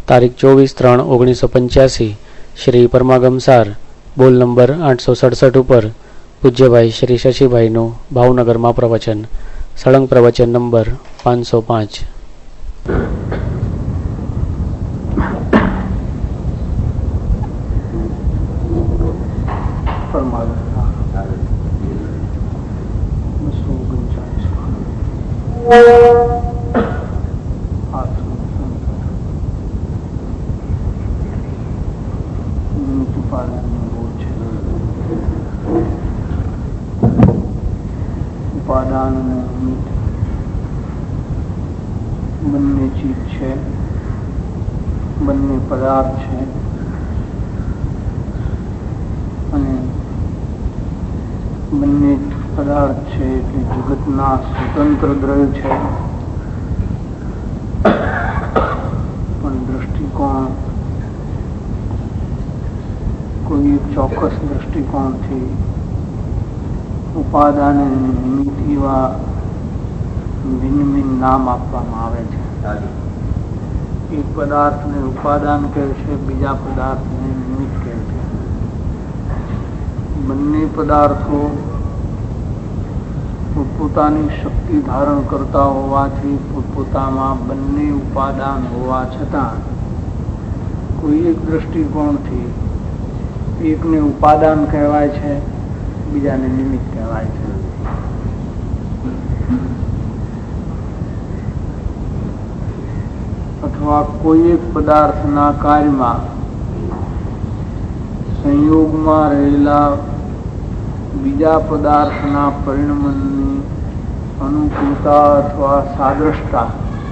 તારીખ 24/3/1985 શ્રી પરમાગમસાર બોલ નંબર 867 ઉપર પૂજ્યભાઈ શ્રી શશીભાઈનું ભાવનગરમાં પ્રવચન. સળંગ પ્રવચન નંબર 505. ઉપાદાન અને નિમિત્ત બંને ચીજ છે, બંને પદાર્થ છે અને બંને પદાર્થ છે એટલે જગતના સ્વતંત્ર દ્રવ્ય છે. પણ દ્રષ્ટિકોણ કોઈ એક ચોક્કસ દ્રષ્ટિકોણથી ઉપાદાન અને નિમિત્ત એવા ભિન્ન ભિન્ન નામ આપવામાં આવે છે. એક પદાર્થને ઉપાદાન કહે છે, બીજા પદાર્થને નિમિત્ત કહે છે. બંને પદાર્થો પોતપોતાની શક્તિ ધારણ કરતા હોવાથી પોતપોતામાં બંને ઉપાદાન હોવા છતાં કોઈ એક દ્રષ્ટિકોણથી એકને ઉપાદાન કહેવાય છે, બીજાને નિમિત્ત કહેવાય છે. અથવા કોઈ એક પદાર્થના કાર્યમાં સંયોગમાં રહેલા બીજા પદાર્થના પરિણમનની અનુકૂળતા અથવા સાદ્રષ્ટતા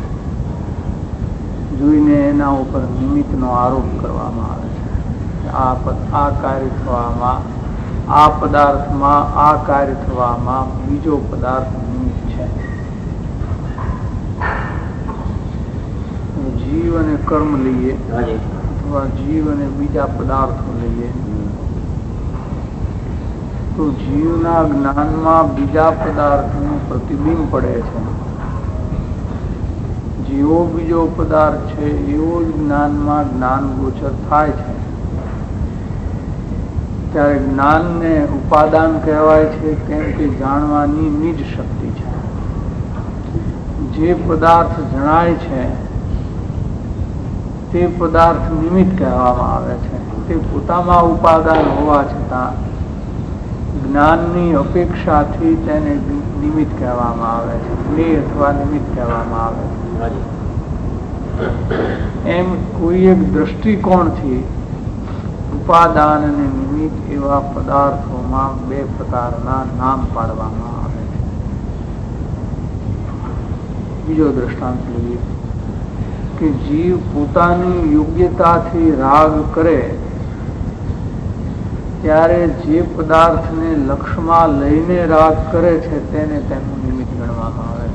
જોઈને એના ઉપર નિમિત્તનો આરોપ કરવામાં આવે છે. આ કાર્ય થવામાં, આ પદાર્થમાં આ કાર્ય થવામાં બીજો પદાર્થ નિમિત્ત છે. જીવ અને કર્મ લઈએ અથવા જીવ અને બીજા પદાર્થો લઈએ તો જીવના જ્ઞાનમાં બીજા પદાર્થનું પ્રતિબિંબ પડે છે. જેવો બીજો પદાર્થ છે એવો જ જ્ઞાનમાં જ્ઞાન ગોચર થાય છે. ત્યારે જ્ઞાનને ઉપાદાન કહેવાય છે, કેમ કે જાણવાની નિજ શક્તિ છે. જે પદાર્થ જણાય છે તે પદાર્થ નિમિત્ત કહેવામાં આવે છે. તે પોતામાં ઉપાદાન હોવા છતાં જ્ઞાનની અપેક્ષાથી તેને નિમિત્ત કહેવામાં આવે છે, જ્ઞેય અથવા નિમિત્ત કહેવામાં આવે છે. એમ કોઈ એક દ્રષ્ટિકોણથી ઉપાદાન અને નિમિત્ત એવા પદાર્થોમાં બે પ્રકારના નામ પાડવામાં આવે છે. બીજો દ્રષ્ટાંત લઈએ કે જીવ પોતાની યોગ્યતાથી રાગ કરે ત્યારે જે પદાર્થને લક્ષમાં લઈને રાગ કરે છે તેને તેનું નિમિત્ત ગણવામાં આવે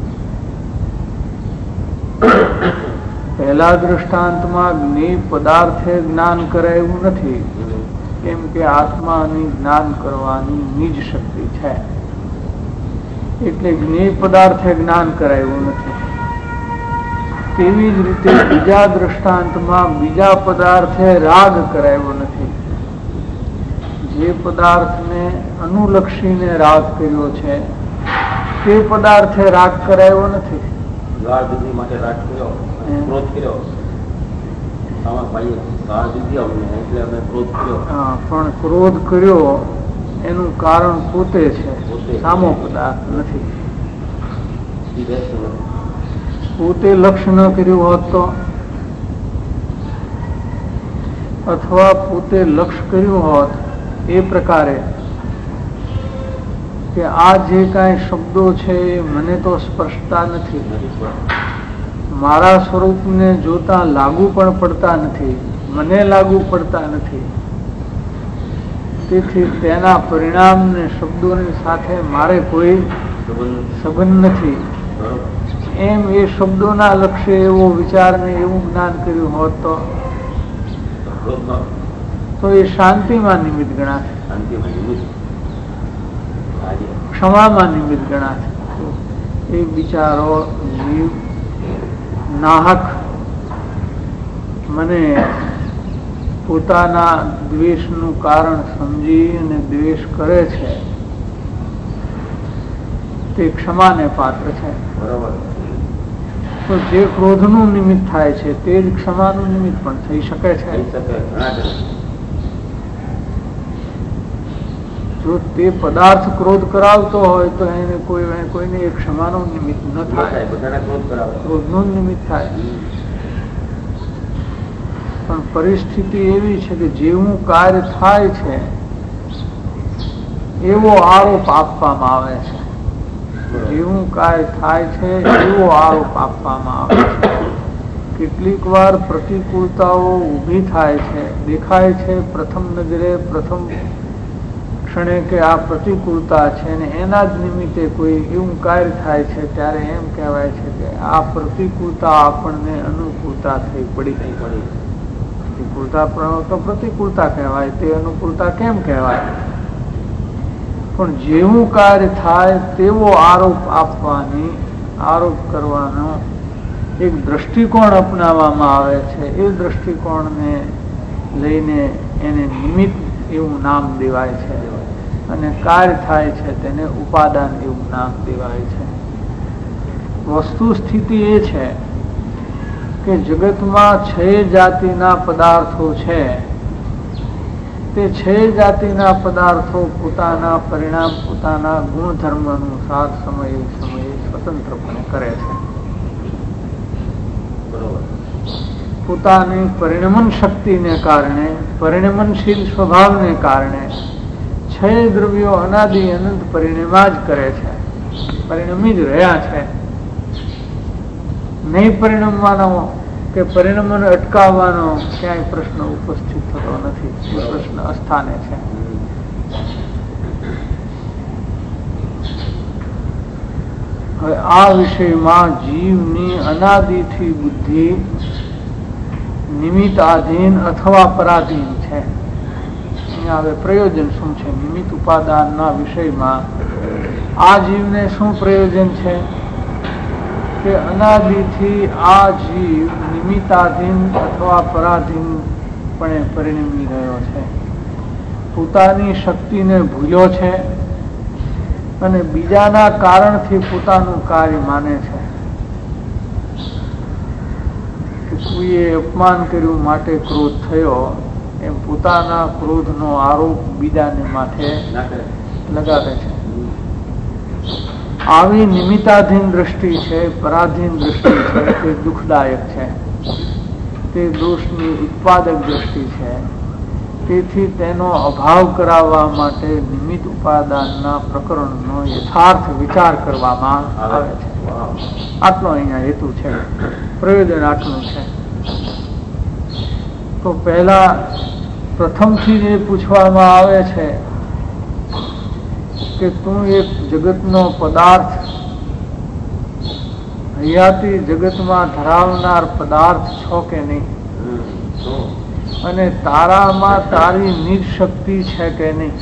છે. પહેલા દૃષ્ટાંતમાં જ્ઞેય પદાર્થે જ્ઞાન કરે એવું નથી, કેમ કે આત્માની જ્ઞાન કરવાની નિજ શક્તિ છે, એટલે જ્ઞેય પદાર્થે જ્ઞાન કરે એવું નથી. તેવી જ રીતે બીજા દૃષ્ટાંતમાં બીજા પદાર્થે રાગ કરાયો નથી. જે પદાર્થને અનુલક્ષીને રાગ કર્યો છે તે પદાર્થે રાગ કરાયો નથી. પણ ક્રોધ કર્યો એનું કારણ પોતે છે, સામો પદાર્થ નથી. પોતે લક્ષ્ય ન કર્યું હોત તો, અથવા પોતે લક્ષ્ય કર્યું હોત એ પ્રકારે કે આ જે કાંઈ શબ્દો છે એ મને તો સ્પર્શતા નથી, મારા સ્વરૂપને જોતા લાગુ પણ પડતા નથી, મને લાગુ પડતા નથી, તેથી તેના પરિણામને શબ્દોની સાથે મારે કોઈ સંબંધ નથી, એમ એ શબ્દોના લક્ષ્ય એવો વિચાર ને એવું જ્ઞાન કર્યું હોત તો એ શાંતિમાં નિમિત્ત ગણાશે, ક્ષમામાં નિમિત્ત ગણાશે. એ બિચારો જીવ નાહક મને પોતાના દ્વેષનું કારણ સમજી અને દ્વેષ કરે છે તે ક્ષમાને પાત્ર છે. બરોબર. તો જે ક્રોધનું નિમિત્ત થાય છે તે જ ક્ષમાનું નિમિત્ત પણ થઈ શકે છે. થઈ શકે. જો તે પદાર્થ ક્રોધ કરાવતો હોય તો એને કોઈને એ ક્ષમાનું નિમિત્ત ન થાય, ક્રોધનું નિમિત્ત થાય. પણ પરિસ્થિતિ એવી છે કે જેવું કાર્ય થાય છે એવો આરોપ આપવામાં આવે છે. જેવું કાર્ય થાય છે એવો આરોપ આપવામાં આવે છે. કેટલીક વાર પ્રતિકૂળતાઓ ઊભી થાય છે, દેખાય છે પ્રથમ નજરે, પ્રથમ ક્ષણે કે આ પ્રતિકૂળતા છે અને એના જ નિમિત્તે કોઈ એવું કાર્ય થાય છે ત્યારે એમ કહેવાય છે કે આ પ્રતિકૂળતા આપણને અનુકૂળતા થઈ પડી. પ્રતિકૂળતા તો પ્રતિકૂળતા કહેવાય, તે અનુકૂળતા કેમ કહેવાય? પણ જેવું કાર્ય થાય તેવો આરોપ કરવાનો એક દ્રષ્ટિકોણ અપનાવવામાં આવે છે. એ દ્રષ્ટિકોણને લઈને એને નિમિત્ત એવું નામ દેવાય છે અને કાર્ય થાય છે તેને ઉપાદાન એવું નામ દેવાય છે. વસ્તુ સ્થિતિ એ છે કે જગતમાં 6 જાતિના પદાર્થો છે. તે 6 જાતિના પદાર્થો પોતાના પરિણામ, પોતાના ગુણધર્મ અનુસાર સમયે સ્વતંત્રપણે કરે છે. પોતાની પરિણમન શક્તિને કારણે, પરિણમનશીલ સ્વભાવને કારણે 6 દ્રવ્યો અનાદિ અનંત પરિણમા જ કરે છે, પરિણમી જ રહ્યા છે. નહીં પરિણમવાનો કે પરિણમન અટકાવવાનો ક્યાંય પ્રશ્ન ઉપસ્થિત થતો નથી. પ્રશ્ન અસ્થાને છે. હવે આ વિષયમાં જીવની અનાદિથી બુદ્ધિ નિમિત્તાધીન અથવા પરાધીન છે. અહીંયા હવે પ્રયોજન શું છે? નિમિત્ત ઉપાદાનના વિષયમાં આ જીવને શું પ્રયોજન છે કે અનાદિથી આ જીવ નિમિત્તાધીન અથવા પરાધીનપણે પરિણમી રહ્યો છે. પોતાની શક્તિને ભૂલ્યો છે અને બીજાના કારણથી પોતાનું કાર્ય માને છે. કોઈએ અપમાન કર્યું માટે ક્રોધ થયો એમ પોતાના ક્રોધનો આરોપ બીજાને માથે લગાવે છે. આવી નિમિત્તાધીન દ્રષ્ટિ છે, પરાધીન દ્રષ્ટિ છે, તે દુઃખદાયક છે. તે દોષની ઉત્પાદક દ્રષ્ટિ છે. તેથી તેનો અભાવ કરાવવા માટે નિમિત્ત ઉપાદાનના પ્રકરણનો યથાર્થ વિચાર કરવામાં આવે છે. આટલો અહીંયા હેતુ છે, પ્રયોજન આટલું છે. તો પહેલા પ્રથમથી જે પૂછવામાં આવે છે કે તું એક જગતનો પદાર્થ, હયાતી જગતમાં ધરાવનાર પદાર્થ છો કે નહીં, અને તારામાં તારી નિજ શક્તિ છે કે નહીં,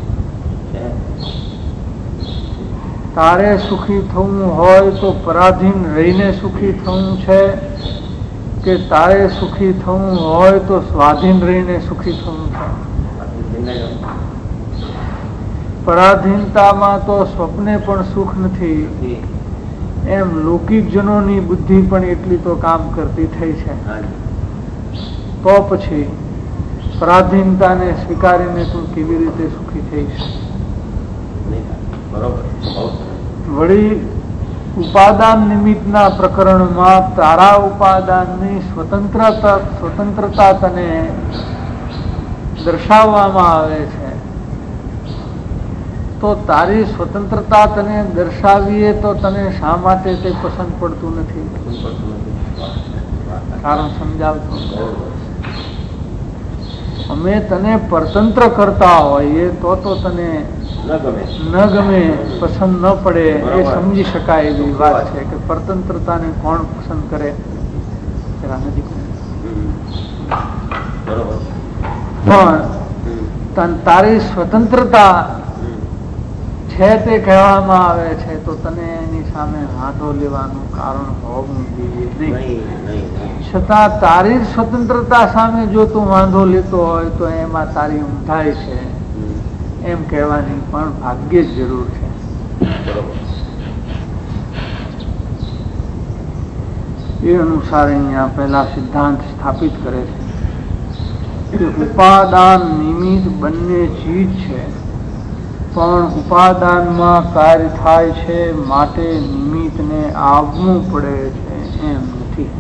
તારે સુખી થવું હોય તો પરાધીન રહીને સુખી થવું છે કે તારે સુખી થવું હોય તો સ્વાધીન રહીને સુખી થવું છે? પરાધીનતામાં તો સ્વપ્ને પણ સુખ નથી, એમ લૌકિક જનોની બુદ્ધિ પણ એટલી તો કામ કરતી થઈ છે. તો પછી પરાધીનતાને સ્વીકારીને તું કેવી રીતે સુખી થઈશ? વળી ઉપાદાન નિમિત્તના પ્રકરણમાં તારા ઉપાદાનની સ્વતંત્રતા તને દર્શાવવામાં આવે છે. તો તારી સ્વતંત્રતા તને દર્શાવીએ તો તને શા માટે તે પસંદ પડતું નથી? કારણ સમજાવતો. અમે તને પરતંત્ર કરતા હોઈએ તો તને ન ગમે, પસંદ ન પડે, એ સમજી શકાય એવી વાત છે કે પરતંત્રતાને કોણ પસંદ કરે? પણ તારી સ્વતંત્રતા છે તે કહેવામાં આવે છે તો તને એની સામે વાંધો લેવાનું કારણ હોવું જોઈએ નહીં. છતાં તારી સ્વતંત્રતા સામે જો તું વાંધો લેતો હોય તો એમાં તારી ઊંધાઈ છે એમ કહેવાની પણ ભાગ્યે જ જરૂર છે. એ અનુસાર અહીંયા પહેલા સિદ્ધાંત સ્થાપિત કરે છે કે ઉપાદાન નિમિત્ત બંને ચીજ છે, પણ ઉપાદાનમાં કાર્ય થાય છે માટે નિમિત્તને આવવું પડે છે એમ નથી.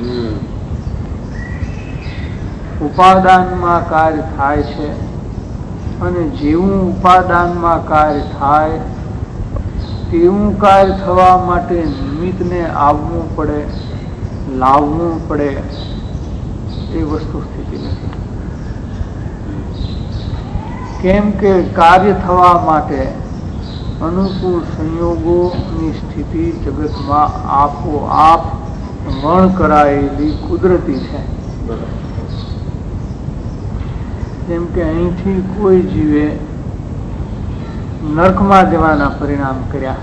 ઉપાદાનમાં કાર્ય થાય છે અને જેવું ઉપાદાનમાં કાર્ય થાય તેવું કાર્ય થવા માટે નિમિત્તને આવવું પડે, લાવવું પડે એ વસ્તુ સ્થિતિ નથી. કેમ કે કાર્ય થવા માટે અનુકૂળ સંયોગોની સ્થિતિ જગતમાં આપોઆપ વણ કરાયેલી કુદરતી છે. જેમ કે અહીંથી કોઈ જીવે નર્કમાં જવાના પરિણામ કર્યા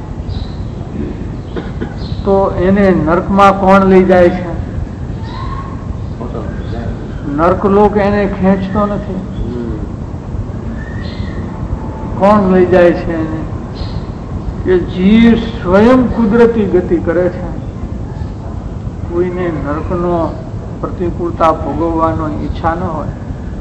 તો એને નર્કમાં કોણ લઈ જાય છે? નર્કલોક એને ખેંચતો નથી. કોણ લઈ જાય છે એને? કે જીવ સ્વયં કુદરતી ગતિ કરે છે. કોઈને નર્કનો પ્રતિકૂળતા ભોગવવાનો ઈચ્છા ન હોય,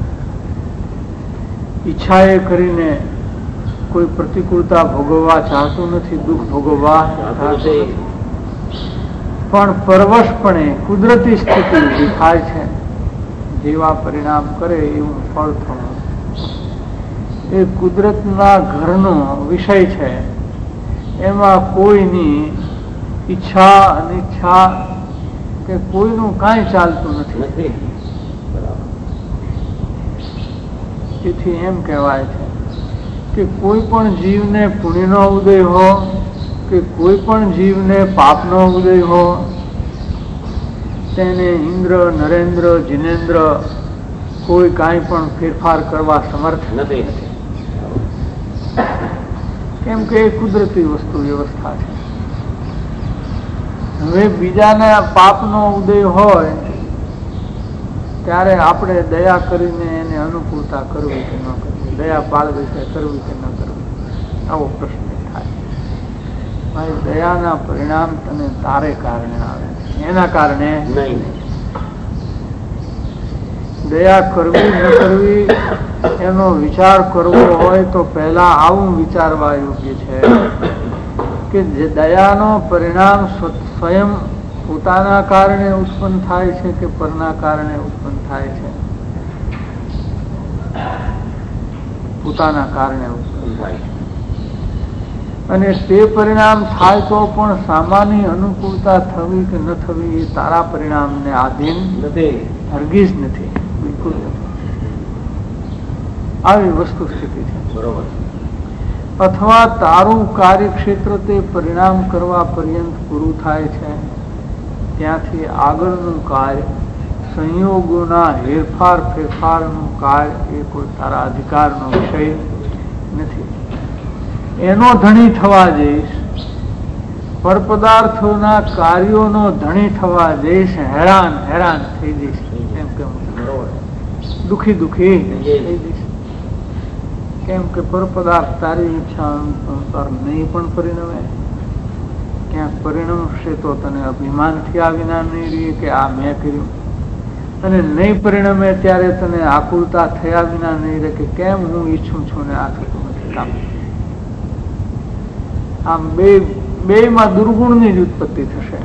ઈચ્છા એ કરીને કોઈ પ્રતિકૂળતા ભોગવવા ચાહતું નથી, દુઃખ ભોગવવા ચાહતું નથી, પણ પરવશપણે કુદરતી સ્થિતિ ઊભી થાય છે. જેવા પરિણામ કરે એવું ફળ થવું એ કુદરતના ઘરનો વિષય છે. એમાં કોઈની ઈચ્છા અનિચ્છા કે કોઈનું કાંઈ ચાલતું નથી. તેથી એમ કહેવાય છે કે કોઈ પણ જીવને પુણ્યનો ઉદય હો કે કોઈ પણ જીવને પાપનો ઉદય હો, તેને ઇન્દ્ર, નરેન્દ્ર, જિનેન્દ્ર કોઈ કાંઈ પણ ફેરફાર કરવા સમર્થ નથી. કેમ કે એ કુદરતી વસ્તુ વ્યવસ્થા છે. હવે બીજાના પાપનો ઉદય હોય ત્યારે આપણે દયા કરીને એને અનુકૂળતા કરવી કે ન કરવી, દયા પાળવી કે કરવી કે ન કરવી, આવો પ્રશ્ન થાય. ભાઈ દયાના પરિણામ તને તારે કારણે આવે, એના કારણે નહીં. દયા કરવી ન કરવી એનો વિચાર કરવો હોય તો પહેલા આવું વિચારવા યોગ્ય છે કે જે દયાનો પરિણામ સ્વયં પોતાના કારણે ઉત્પન્ન થાય છે કે પરના કારણે ઉત્પન્ન થાય છે? પોતાના કારણે ઉત્પન્ન થાય છે. અને તે પરિણામ થાય તો પણ સામાન્ય અનુકૂળતા થવી કે ન થવી એ તારા પરિણામને આધીન નથી, હરગીજ નથી, બિલકુલ નથી. આવી વસ્તુ સ્થિતિ છે. બરોબર. અથવા તારું કાર્યક્ષેત્ર તે પરિણામ કરવા પર્યંત પૂરું થાય છે, ત્યાંથી આગળનું કાર્ય સંયોગોના હેરફાર ફેરફારનું કાર્ય એ કોઈ તારા અધિકારનો વિષય નથી. એનો ધણી થવા જઈશ, પરપદાર્થોના કાર્યોનો ધણી થવા જઈશ, હેરાન હેરાન થઈ જઈશ, એમ કે દુખી દુખી થઈ જઈશ. કેમ કે પરપદાર્થ તારી ઈચ્છા અનુસાર નહીં પણ પરિણમે. ક્યાંક પરિણમશે તો તને અભિમાનથી આ વિના નહીં રહે કે આ મેં કર્યું, અને નહીં પરિણમે ત્યારે તને આકુલતા થયા વિના નહીં રહે કે કેમ હું ઈચ્છું છું ને આ થતું નથી કામ. આમ બેમાં દુર્ગુણની જ ઉત્પત્તિ થશે.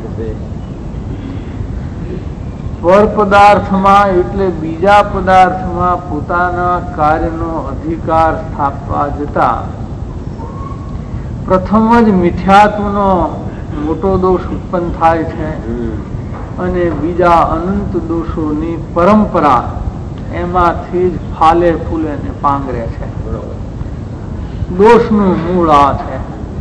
પર પદાર્થમાં એટલે બીજા પદાર્થમાં પોતાના કાર્યનો અધિકાર સ્થાપવા જતા પ્રથમ જ મિથ્યાત્વનો મોટો દોષ ઉત્પન્ન થાય છે, અને બીજા અનંત દોષોની પરંપરા એમાંથી જ ફાલે ફૂલે ને પાંગરે છે. દોષનું મૂળ આ છે.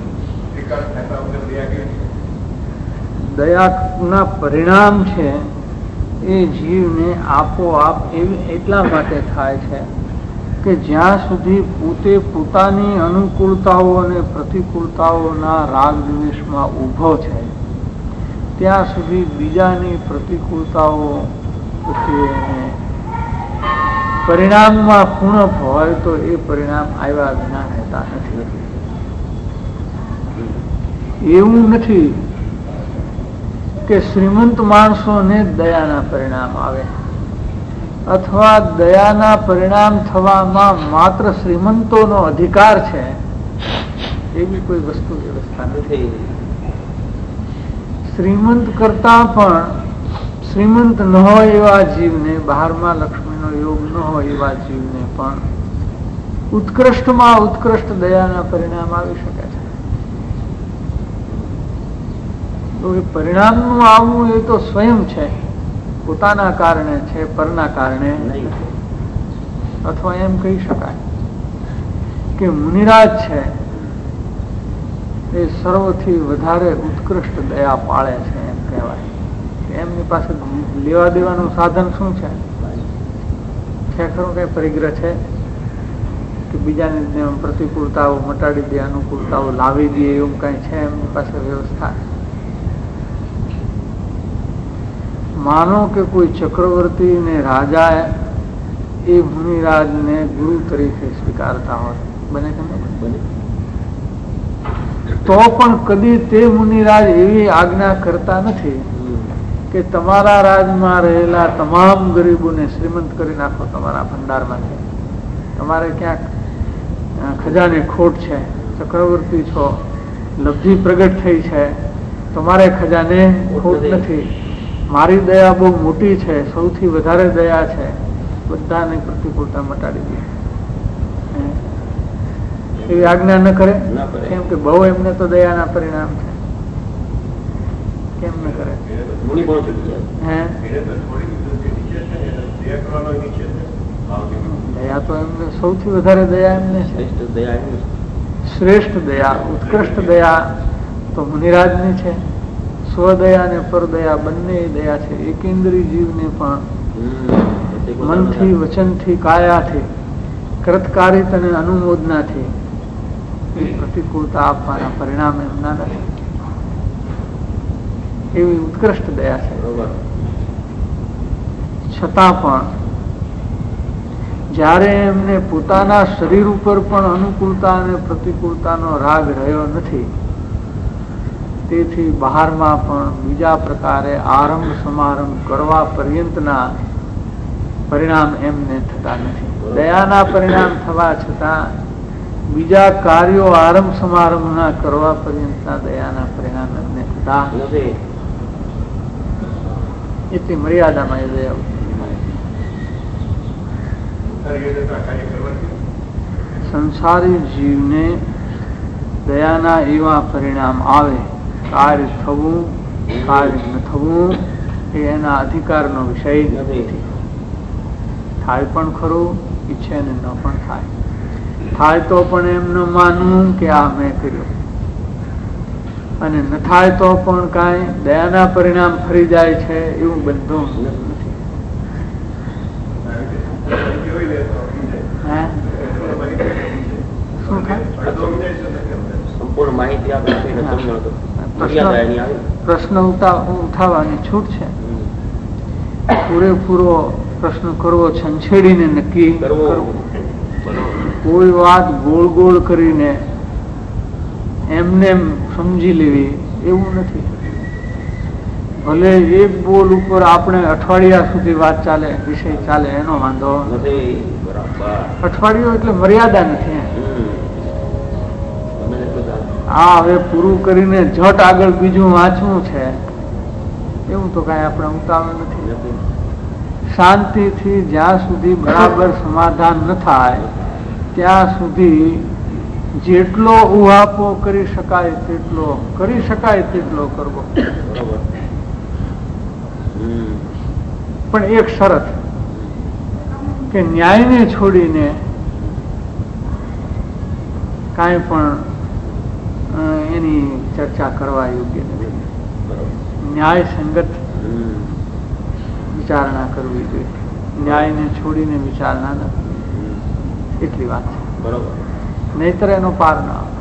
દયાના પરિણામ છે એ જીવને આપોઆપ એટલા માટે થાય છે કે જ્યાં સુધી પોતે પોતાની અનુકૂળતાઓ અને પ્રતિકૂળતાઓના રાગ દ્વેષમાં ઊભો છે ત્યાં સુધી બીજાની પ્રતિકૂળતાઓ પ્રત્યે પરિણામમાં પૂર્ણ હોય તો એ પરિણામ આવ્યા વિના રહેતા નથી. એવું નથી કે શ્રીમંત માણસોને દયાના પરિણામ આવે અથવા દયાના પરિણામ થવામાં માત્ર શ્રીમંતોનો અધિકાર છે એવી કોઈ વસ્તુ વ્યવસ્થા નથી. શ્રીમંત કરતા પણ શ્રીમંત ન હોય એવા જીવને, બહારમાં લક્ષ્મીનો યોગ ન હોય એવા જીવને પણ ઉત્કૃષ્ટમાં ઉત્કૃષ્ટ દયાના પરિણામ આવી શકે છે. તો એ પરિણામનું આવવું એ તો સ્વયં છે, પોતાના કારણે છે, પરના કારણે નથી. અથવા એમ કહી શકાય કે મુનિરાજ છે એ સર્વથી વધારે ઉત્કૃષ્ટ દયા પાળે છે એમ કહેવાય. એમની પાસે લેવા દેવાનું સાધન શું છે? ખરું કઈ પરિગ્રહ છે કે બીજાની પ્રતિકૂળતાઓ મટાડી દે, અનુકૂળતાઓ લાવી દે, એવું કઈ છે એમની પાસે વ્યવસ્થા? માનો કે કોઈ ચક્રવર્તી ને રાજા એ મુનિરાજને ગુરુ તરીકે સ્વીકારતા હોય, બને કે નહીં બને? તો પણ કદી તે મુનિરાજ એવી આજ્ઞા કરતા નથી કે તમારા રાજમાં રહેલા તમામ ગરીબોને શ્રીમંત કરી નાખો તમારા ભંડારમાંથી. તમારે ક્યાંક ખજાને ખોટ છે, ચક્રવર્તી છો, લબ્ધિ પ્રગટ થઈ છે, તમારે ખજાને ખોટ નથી, મારી દયા બહુ મોટી છે, સૌથી વધારે દયા છે, બધાની પ્રતિકૂળતા મટાડી દે એવી આજ્ઞા ન કરે? કેમ કે બહુ એમને તો દયાના પરિણામ છે. કેમ ન કરે? દયા તો એમને સૌથી વધારે દયા એમને છે. શ્રેષ્ઠ દયા, ઉત્કૃષ્ટ દયા તો મુનિરાજની છે. સ્વદયા અને પરદયા બંને દયા છે. એકેન્દ્રી જીવને પણ મનથી, વચનથી, કાયાથી, કૃતકારિત અને અનુમોદનાથી પ્રતિકૂળતા આપવાના પરિણામ એમના નથી. એવી ઉત્કૃષ્ટ દયા છે. છતાં પણ જ્યારે એમને પોતાના શરીર ઉપર પણ અનુકૂળતા અને પ્રતિકૂળતાનો રાગ રહ્યો નથી, તેથી બહારમાં પણ બીજા પ્રકારે આરંભ સમારંભ કરવા પર્યંતના પરિણામ એમને થતા નથી. દયાના પરિણામ થવા છતાં બીજા કાર્યો આરંભ સમારંભના કરવા પર્યંતના દયાના પરિણામ એમને થતા નથી. એટલી મર્યાદામાં એ દયા. સંસારી જીવને દયાના એવા પરિણામ આવે, કાર્ય થવું કાર્ય ન થવું એ એના અધિકારનો વિષય નથી. થાય પણ ખરું, ઈચ્છે ને ન પણ થાય. થાય તો પણ એમ ન માનવું કે આ મેં કર્યું, અને ન થાય તો પણ કાંઈ દયાના પરિણામ ફરી જાય છે એવું બધું નથી. પ્રશ્ન ઉઠાવવાની છૂટ છે. પૂરેપૂરો પ્રશ્ન કરવો, છંછેડીને નક્કી કરવું. કોઈ વાત ગોળ ગોળ કરીને એમને સમજી લેવી એવું નથી. ભલે એક બોલ ઉપર આપણે અઠવાડિયા સુધી વાત ચાલે, વિષય ચાલે, એનો વાંધો નથી. અઠવાડિયું એટલે મર્યાદા નથી. આ હવે પૂરું કરીને ઝટ આગળ બીજું વાંચવું છે એવું તો કઈ આપણે ઉતાવળ નથી. શાંતિથી જ્યાં સુધી બરાબર સમાધાન ન થાય ત્યાં સુધી જેટલો ઉહાપો કરી શકાય તેટલો કરવો. પણ એક શરત કે ન્યાયને છોડીને કાંઈ પણ એની ચર્ચા કરવા યોગ્ય નથી. ન્યાય સંગત વિચારણા કરવી જોઈએ. ન્યાયને છોડીને વિચારણા નથી. એટલી વાત છે. બરોબર. નહીતર એનો પાર ના આવે.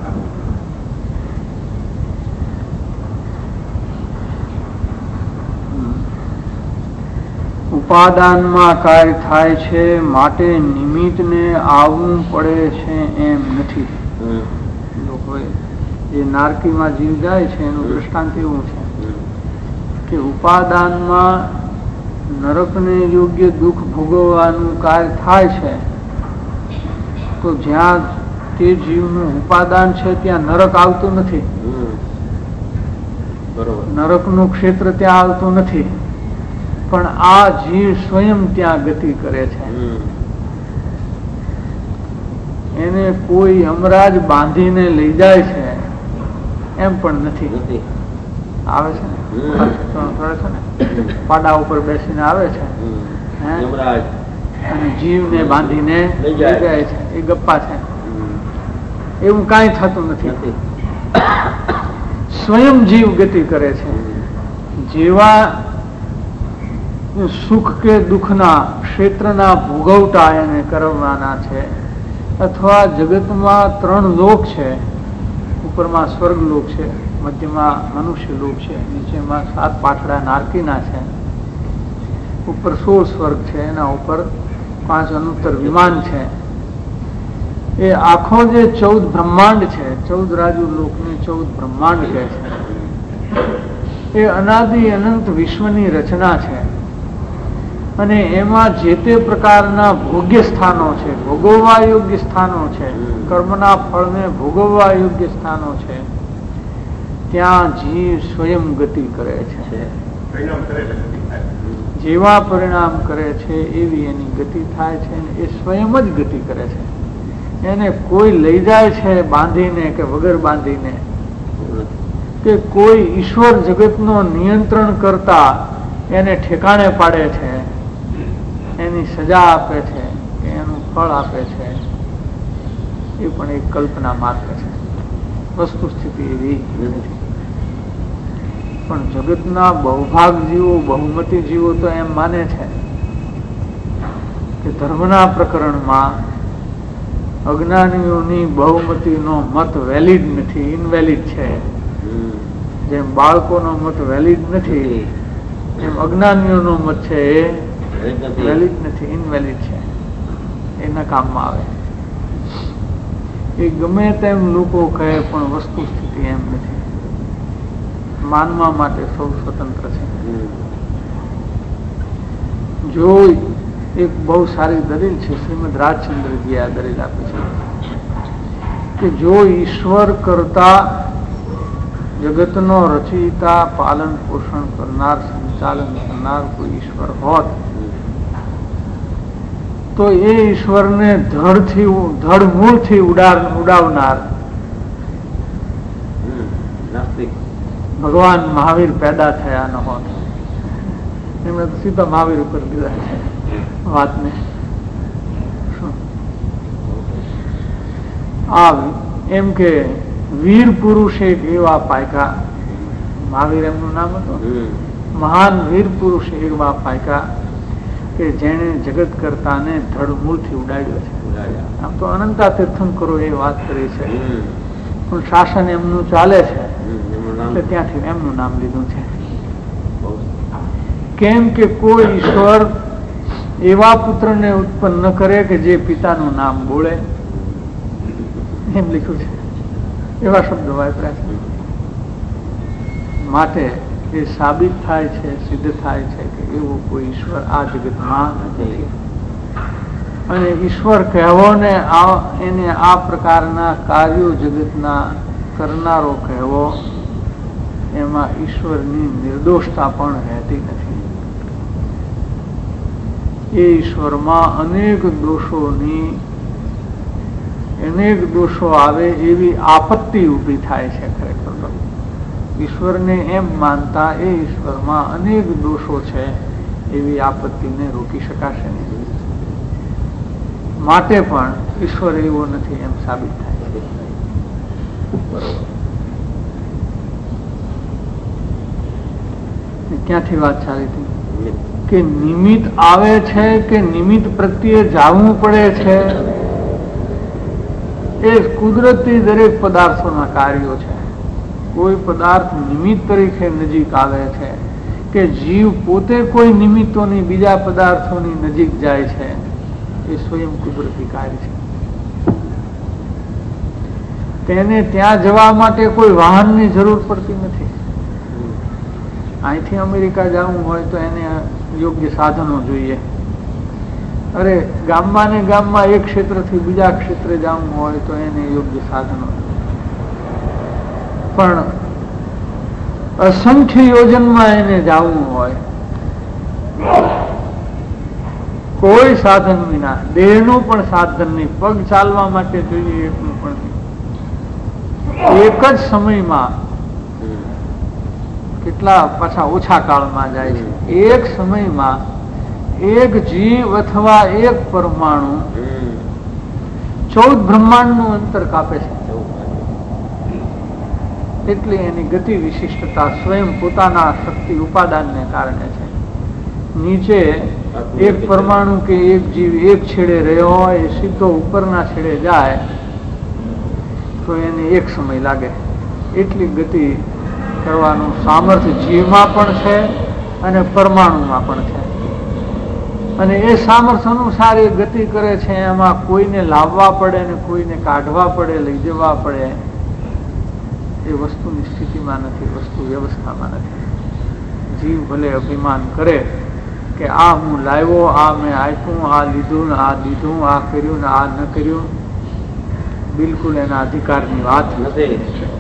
ઉપાદાનમાં કાર્ય થાય છે માટે નિમિત્તને આવવું પડે છે એમ નથી. લોકોએ જે નારકીમાં જીવ જાય છે એનું દ્રષ્ટાંત એવું છે કે ઉપાદાનમાં નરકને યોગ્ય દુઃખ ભોગવવાનું કાર્ય થાય છે તો જ્યાં તે જીવનું ઉપાદાન છે ત્યાં નરક આવતું નથી. નરકનું ક્ષેત્ર ત્યાં આવતું નથી, પણ આ જીવ સ્વયં ત્યાં ગતિ કરે છે. એને કોઈ અમરાજ બાંધીને લઈ જાય છે એમ પણ નથી. આવે છે ને પાડા ઉપર બેસીને આવે છે અને જીવને બાંધીને લઈ જાય છે, એ ગપ્પા છે. એવું કાંઈ થતું નથી. સ્વયં જીવ ગતિ કરે છે. જેવા સુખ કે દુઃખના ક્ષેત્રના ભોગવટા એને કરવાના છે. અથવા જગતમાં 3 લોક છે. ઉપરમાં સ્વર્ગ લોક છે, મધ્યમાં મનુષ્ય લોક છે, નીચેમાં 7 પાછડા નારકીના છે, ઉપર 16 સ્વર્ગ છે, એના ઉપર 5 અનુત્તર વિમાન છે. એ આખો જે 14 બ્રહ્માંડ છે, 14 રાજુ લોકને 14 બ્રહ્માંડ કહે છે. એ અનાદિ અનંત વિશ્વની રચના છે અને એમાં જે તે પ્રકારના ભોગ્ય સ્થાનો છે, ભોગવવા યોગ્ય સ્થાનો છે, કર્મના ફળને ભોગવવા યોગ્ય સ્થાનો છે. ત્યાં જીવ સ્વયં ગતિ કરે છે. જેવા પરિણામ કરે છે એવી એની ગતિ થાય છે અને એ સ્વયં જ ગતિ કરે છે. એને કોઈ લઈ જાય છે બાંધીને કે વગર બાંધીને, કે કોઈ ઈશ્વર જગતનો નિયંત્રણ કરતા એને ઠેકાણે પાડે છે, એની સજા આપે છે કે એનું ફળ આપે છે, એ પણ એક કલ્પના માત્ર છે. વસ્તુ સ્થિતિ એવી નથી. પણ જગતના બહુભાગ જીવો, બહુમતી જીવો તો એમ માને છે કે ધર્મના પ્રકરણમાં અજ્ઞાનીઓની બહુમતીનો મત વેલિડ નથી, ઇનવેલિડ છે. જેમ બાળકોનો મત વેલિડ નથી એમ અજ્ઞાનીઓનો મત છે એ વેલિડ નથી, ઇનવેલિડ છે. એના કામમાં આવે. એ ગમે તેમ લોકો કહે પણ વસ્તુ સ્થિતિ એમ નથી. માનવા માટે સૌ સ્વતંત્ર છે. જો એક બહુ સારી દલીલ છે, શ્રીમદ રાજચંદ્રજી આ દલીલ આપે છે કે જો ઈશ્વર કરતા જગતનો રચયિતા, પાલન પોષણ કરનાર, સંચાલન કરનાર કોઈ ઈશ્વર હોત તો એ ઈશ્વરને ધડમૂળથી ઉડાવનાર ભગવાન મહાવીર પેદા થયા ન હોત. એમણે તો સીધા મહાવીર ઉપર લીધા છે વાતને. એમ કે વીર પુરુષ એક એવા પાયકા, મહાવીર એમનું નામ હતું, મહાન વીર પુરુષ એવા પાયકા કે જેને જગત કરતાને ધડમૂળથી ઉડાડ્યો છે. આમ તો અનંતા તીર્થંકરો એ વાત કરી છે, પણ શાસન એમનું ચાલે છે એટલે ત્યાંથી એમનું નામ લીધું છે. કેમ કે કોઈ ઈશ્વર એવા પુત્રને ઉત્પન્ન કરે કે જે પિતાનું નામ બોલે, એમ લખ્યું છે. એવા શબ્દો વાપર્યા છે. માટે એ સાબિત થાય છે, સિદ્ધ થાય છે કે એવો કોઈ ઈશ્વર આ જગતમાં નથી. અને ઈશ્વર કહેવો ને એને આ પ્રકારના કાર્યો જગતના કરનારો કહેવો, એમાં ઈશ્વરની નિર્દોષતા પણ રહેતી નથી. એ ઈશ્વરમાં અનેક દોષો આવે એવી આપત્તિ ઊભી થાય છે. ખરેખર તો ઈશ્વરને એમ માનતા એ ઈશ્વરમાં અનેક દોષો છે એવી આપત્તિને રોકી શકાશે નહીં. માટે પણ ઈશ્વર એવો નથી એમ સાબિત થાય છે. ક્યાંથી વાત ચાલી હતી કે નિમિત્ત આવે છે કે નિમિત્ત પ્રત્યે જાવું પડે છે એ કુદરતી દરેક પદાર્થોના કાર્યો છે. કોઈ પદાર્થ નિમિત્ત તરીકે નજીક આવે છે કે જીવ પોતે કોઈ નિમિત્તોની બીજા પદાર્થોની નજીક જાય છે, એ સ્વયં કુદરતી કાર્ય છે. તેને ત્યાં જવા માટે કોઈ વાહનની જરૂર પડતી નથી. અહીંથી અમેરિકા જવું હોય તો એને યોગ્ય સાધનો જોઈએ. અરે ગામમાં ને ગામમાં એક ક્ષેત્રથી બીજા ક્ષેત્રે જવું હોય તો એને યોગ્ય સાધનો જોઈએ. પણ અસંખ્ય યોજનમાં એને જવું હોય કોઈ સાધન વિના, દેહનું પણ સાધન નહીં, પગ ચાલવા માટે જોઈએ એટલું પણ નહીં, એક જ સમયમાં કેટલા પાછા ઓછા કાળમાં જાય છે. એક સમયમાં એક જીવ અથવા એક પરમાણુ 14 બ્રહ્માંડનું અંતર કાપે છે. એટલી એની ગતિ વિશિષ્ટતા સ્વયં પોતાના શક્તિ ઉપાદાનને કારણે છે. નીચે એક પરમાણુ કે એક જીવ એક છેડે રહ્યો હોય, સીધો ઉપરના છેડે જાય તો એને એક સમય લાગે. એટલી ગતિ કરવાનું સામર્થ્ય જીવમાં પણ છે અને પરમાણુમાં પણ છે. અને એ સામર્થ્ય અનુસાર એ ગતિ કરે છે. એમાં કોઈને લાવવા પડે ને કોઈને કાઢવા પડે, લઈ જવા પડે, એ વસ્તુની સ્થિતિમાં નથી, વસ્તુ વ્યવસ્થામાં નથી. જીવ ભલે અભિમાન કરે કે આ હું લાવ્યો, આ મેં આપ્યું, આ લીધું, આ દીધું, આ કર્યું ને આ ન કર્યું, બિલકુલ એના અધિકારની વાત નથી.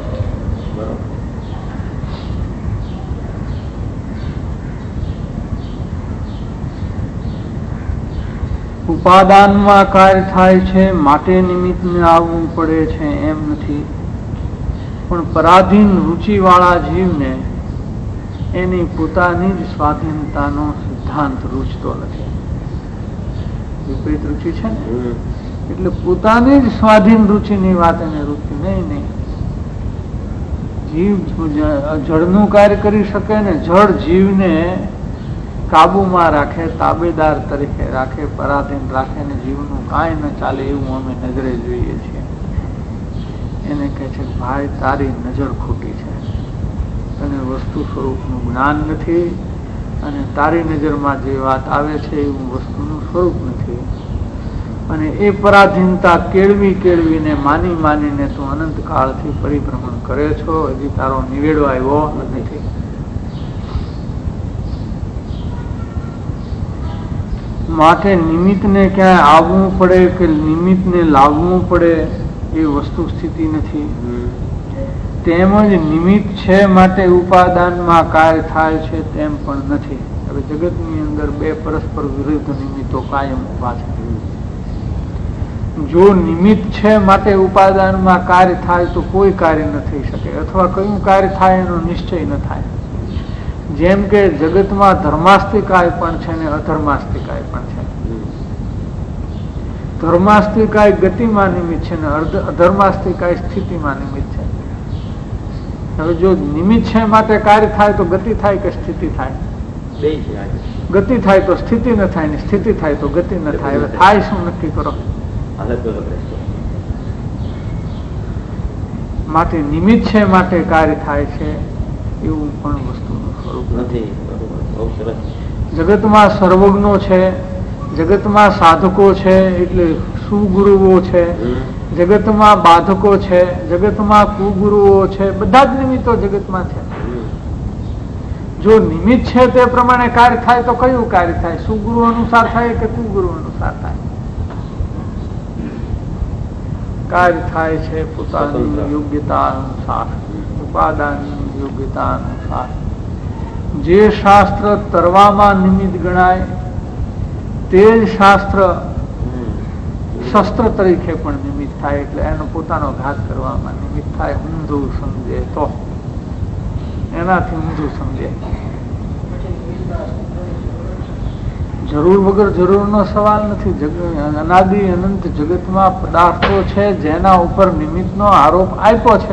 ઉપાદાનમાં કાર્ય થાય છે માટે નિમિત્તને આવવું પડે છે એમ નથી. પણ પરાધીન રુચિવાળા જીવને એની પોતાની જ સ્વાધીનતાનો સિદ્ધાંત રૂચતો નથી. વિપરીત રુચિ છે ને, એટલે પોતાની જ સ્વાધીન રુચિની વાત એને રૂચી નહીં. જીવ જળનું કાર્ય કરી શકે ને જળ જીવને કાબુમાં રાખે, તાબેદાર તરીકે રાખે, પરાધીન રાખે ને જીવનું કાંઈ ન ચાલે એવું અમે નજરે જોઈએ છીએ. એને કહે છે ભાઈ તારી નજર ખોટી છે, તને વસ્તુ સ્વરૂપનું જ્ઞાન નથી અને તારી નજરમાં જે વાત આવે છે એવું વસ્તુનું સ્વરૂપ નથી. અને એ પરાધીનતા કેળવીને માનીને તું અનંત કાળથી પરિભ્રમણ કરે છો, હજી તારો નિવેડો આવ્યો નથી. માટે નિમિત્તને ક્યાંય આવવું પડે કે નિમિત્તને લાવવું પડે એ વસ્તુ સ્થિતિ નથી. તેમજ નિમિત્ત છે માટે ઉપાદાનમાં કાર્ય થાય છે તેમ પણ નથી. હવે જગતની અંદર બે પરસ્પર વિરુદ્ધ નિમિત્તો કાયમ ઉભા છે. જો નિમિત્ત છે માટે ઉપાદાનમાં કાર્ય થાય તો કોઈ કાર્ય ન થઈ શકે, અથવા કયું કાર્ય થાય એનો નિશ્ચય ન થાય. જેમ કે જગતમાં ધર્માસ્તિકાય પણ છે ને અધર્માસ્તિકાય પણ છે. ધર્માસ્તિકાય ગતિમાં નિમિત્ત છે ને અધર્માસ્તિકાય સ્થિતિમાં નિમિત્ત છે. હવે જો નિમિત્ત છે માટે કાર્ય થાય તો ગતિ થાય કે સ્થિતિ થાય? ગતિ થાય તો સ્થિતિ ન થાય ને સ્થિતિ થાય તો ગતિ ન થાય. હવે થાય શું નક્કી કરો? માટે નિમિત્ત છે માટે કાર્ય થાય છે એવું પણ વસ્તુનું સ્વરૂપ નથી. જગતમાં સર્વજ્ઞો છે, જગતમાં સાધકો છે એટલે સુગુરુઓ છે, જગતમાં બાધકો છે, જગતમાં કુગુરુઓ છે, બધા જ નિમિત્તો જગતમાં છે. જો નિમિત્ત છે તે પ્રમાણે કાર્ય થાય તો કયું કાર્ય થાય? સુગુરુ અનુસાર થાય કે કુગુરુ અનુસાર થાય? કાર્ય થાય છે પોતાની યોગ્યતા અનુસાર, ઉપાદાનની યોગ્યતા અનુસાર. જે શાસ્ત્ર તરવામાં નિમિત્ત ગણાય તે જ શાસ્ત્ર શસ્ત્ર તરીકે પણ નિમિત્ત થાય. એટલે એનો પોતાનો ઘાત કરવામાં નિમિત્ત થાય. ઊંધું સમજે તો એનાથી ઊંધું સમજે. જરૂર વગર જરૂરનો સવાલ નથી. અનાદિ અનંત જગતમાં પદાર્થો છે જેના ઉપર નિમિત્તનો આરોપ આપ્યો છે.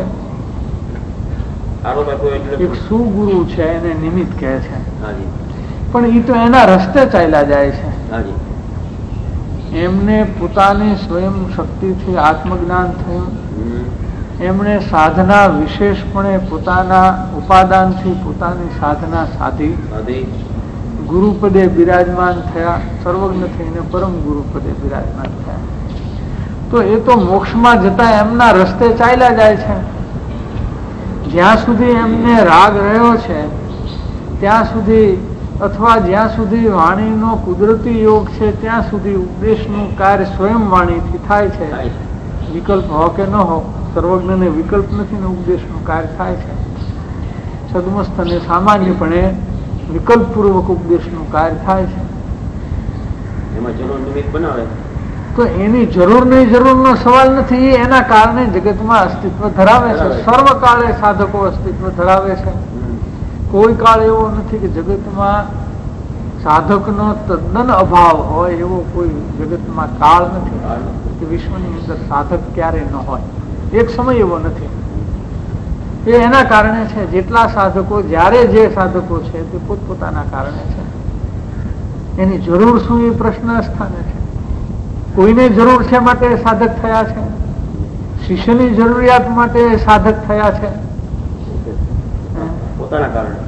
એક સુગુરુ છે એને નિમિત્ત કહે છે, પણ એ તો એના રસ્તે ચાલ્યા જાય છે. એમને પોતાની સ્વયં શક્તિથી આત્મજ્ઞાન થયું. એમણે સાધના વિશેષપણે પોતાના ઉપાદાનથી પોતાની સાધના સાધી ગુરુપદે બિરાજમાન થયા. સર્વજ્ઞ થઈને પરમ ગુરુપદે બિરાજમાન થયા. તો એ તો મોક્ષમાં જતા એમના રસ્તે ચાલ્યા જાય છે. જ્યાં સુધી એમને રાગ રહ્યો છે ત્યાં સુધી, અથવા જ્યાં સુધી વાણીનો કુદરતી યોગ છે ત્યાં સુધી ઉપદેશનું કાર્ય સ્વયં વાણીથી થાય છે. વિકલ્પ હો કે ન હો, સર્વજ્ઞને વિકલ્પ નથી ને ઉપદેશનું કાર્ય થાય છે. સદમસ્તને સામાન્યપણે વિકલ્પપૂર્વક ઉપદેશનું કાર્ય થાય છે. એમાં જરૂર નિમિત્ત બનાવે તો એની જરૂર નહીં જરૂરનો સવાલ નથી. એના કારણે જગતમાં અસ્તિત્વ ધરાવે છે. સર્વકાળે સાધકો અસ્તિત્વ ધરાવે છે. કોઈ કાળ એવો નથી કે જગતમાં સાધકનો તદ્દન અભાવ હોય. એવો કોઈ જગતમાં કાળ નથી કે વિશ્વની અંદર સાધક ક્યારે ન હોય. એક સમય એવો નથી. એ એના કારણે છે. જેટલા સાધકો, જ્યારે જે સાધકો છે તે પોતપોતાના કારણે છે. એની જરૂર શું એ પ્રશ્ન સ્થાને છે. કોઈને જરૂર છે માટે સાધક થયા છે. શિષ્યની જરૂરિયાત માટે સાધક થયા છે. પોતાના કારણે.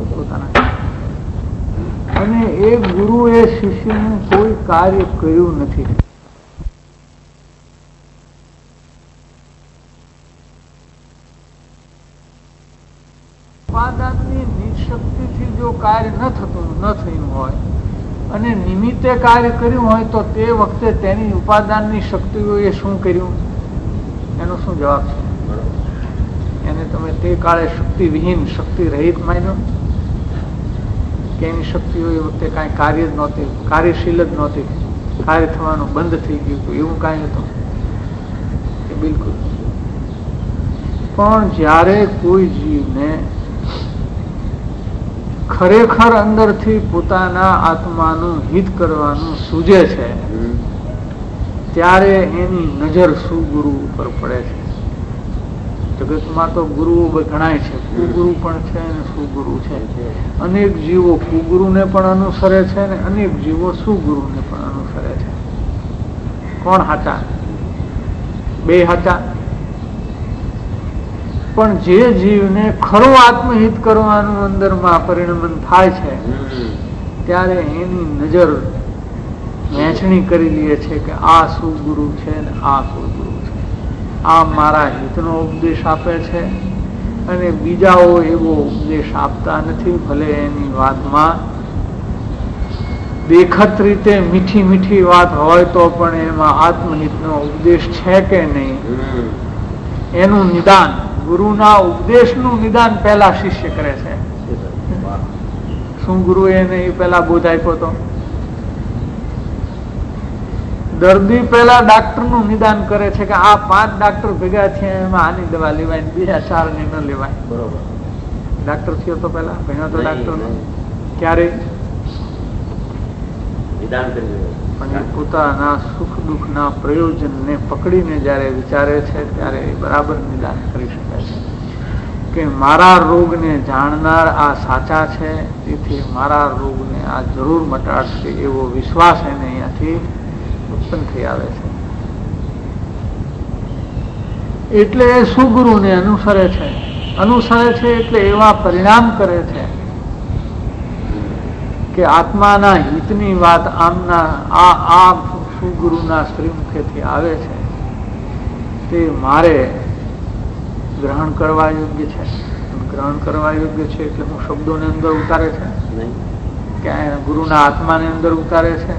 અને એ ગુરુએ શિષ્યનું કોઈ કાર્ય કર્યું નથી. ઉપાદાનની નિશક્તિથી જો કાર્ય ન થયું હોય અને નિમિત્તે કાર્ય કર્યું હોય તો તે વખતે તેની ઉપાદાનની શક્તિઓએ શું કર્યું એનો શું જવાબ છે? એને તમે તે કાળે શક્તિ વિહીન, શક્તિ રહિત માન્યો કે એની શક્તિઓ એ વખતે કાંઈ કાર્ય જ નહોતી, કાર્યશીલ જ નહોતી, કાર્ય થવાનું બંધ થઈ ગયું હતું, એવું કાંઈ હતું? બિલકુલ. પણ જ્યારે કોઈ જીવને ખરેખર અંદરથી પોતાના આત્માનું હિત કરવાનું સૂજે છે ત્યારે એની નજર સુગુરુ ઉપર પડે છે. જગતમાં તો ગુરુઓ ઘણાય છે, કુગુરુ પણ છે અને સુગુરુ છે. અનેક જીવો કુગુરુને પણ અનુસરે છે અને અનેક જીવો સુગુરુને પણ અનુસરે છે. કોણ હાચા? બે હાચા. પણ જે જીવને ખરું આત્મહિત કરવાનું અંદરમાં પરિણમન થાય છે ત્યારે એની નજર વહેંચણી કરી લે છે કે આ સુગુરુ છે ને આ સુગુરુ છે. આ મારા હિતનો ઉપદેશ આપે છે અને બીજાઓ એવો ઉપદેશ આપતા નથી. ભલે એની વાતમાં દેખત રીતે મીઠી મીઠી વાત હોય તો પણ એમાં આત્મહિતનો ઉપદેશ છે કે નહીં એનું નિદાન, ગુરુના ઉપદેશનું નિદાન પહેલા શિષ્ય કરે છે. શું ગુરુએ એને એ પહેલા બોધ આપ્યો હતો? દર્દી પહેલા ડાક્ટરનું નિદાન કરે છે કે આ 5 ડાક્ટર ભેગા થયા એમાં આની દવા લેવાય, બીજા 4 ની ન લેવાય. બરોબર. ડાક્ટર થયો તો પહેલા ભણ્યો તો ડાક્ટર ક્યારે નિદાન કર્યું? પણ પોતાના સુખ દુઃખના પ્રયોજનને પકડીને જયારે વિચારે છે ત્યારે બરાબર નિદાન કરી શકાય છે કે મારા રોગને જાણનાર આ સાચા છે, તેથી મારા રોગને આ જરૂર મટાડશે એવો વિશ્વાસ એને અહીંયાથી ઉત્પન્ન થઈ આવે છે. એટલે એ સુગુરુને અનુસરે છે. એટલે એવા પરિણામ કરે છે કે આત્માના હિતની વાત આમના આ સુગુરુના શ્રીમુખેથી આવે છે તે મારે ગ્રહણ કરવા યોગ્ય છે. ગ્રહણ કરવા યોગ્ય છે એટલે હું શબ્દોને અંદર ઉતારે છે કે ગુરુના આત્માને અંદર ઉતારે છે.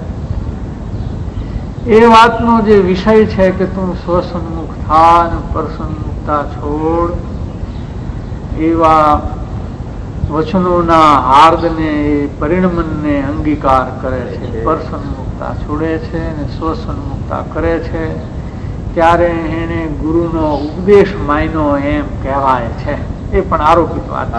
એ વાતનો જે વિષય છે કે તું સ્વસન્મુખ થા અને પરસન્મુખતા છોડ, એવા વચનોના હાર્દને, પરિણમનને અંગીકાર કરે છે. પરસન્મુખતા છોડે છે અને સ્વસન્મુખતા કરે છે ત્યારે એને ગુરુનો ઉપદેશ માન્યો એમ કહેવાય છે. એ પણ આરોપિત વાત.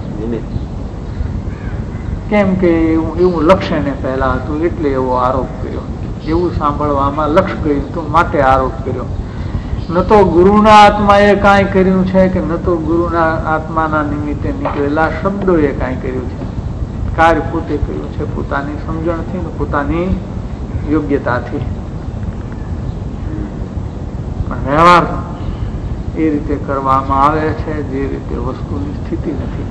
કેમ કે એવું લક્ષ્ય ને પહેલા હતું એટલે એવો આરોપ કર્યો. એવું સાંભળવામાં લક્ષ્ય ગયું તો માટે આરોપ કર્યો. ન તો ગુરુના આત્માએ કાંઈ કર્યું છે કે ન તો ગુરુના આત્માના નિમિત્તે નીકળેલા શબ્દોએ કાંઈ કર્યું છે. કાર્ય પોતે કર્યું છે પોતાની સમજણથી ને પોતાની યોગ્યતાથી. પણ વ્યવહાર એ રીતે કરવામાં આવે છે જે રીતે વસ્તુની સ્થિતિ નથી.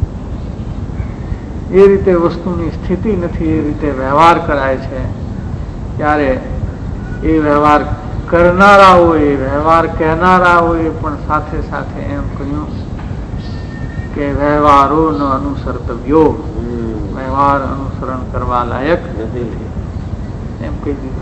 એ રીતે વસ્તુની સ્થિતિ નથી, એ રીતે વ્યવહાર કરાય છે. ત્યારે એ વ્યવહાર કરનારાઓએ, વ્યવહાર કહેનારાઓએ પણ સાથે સાથે એમ કહ્યું કે વ્યવહારો ન અનુસર્તવ્યો, વ્યવહાર અનુસરણ કરવા લાયક એમ કહી દીધું.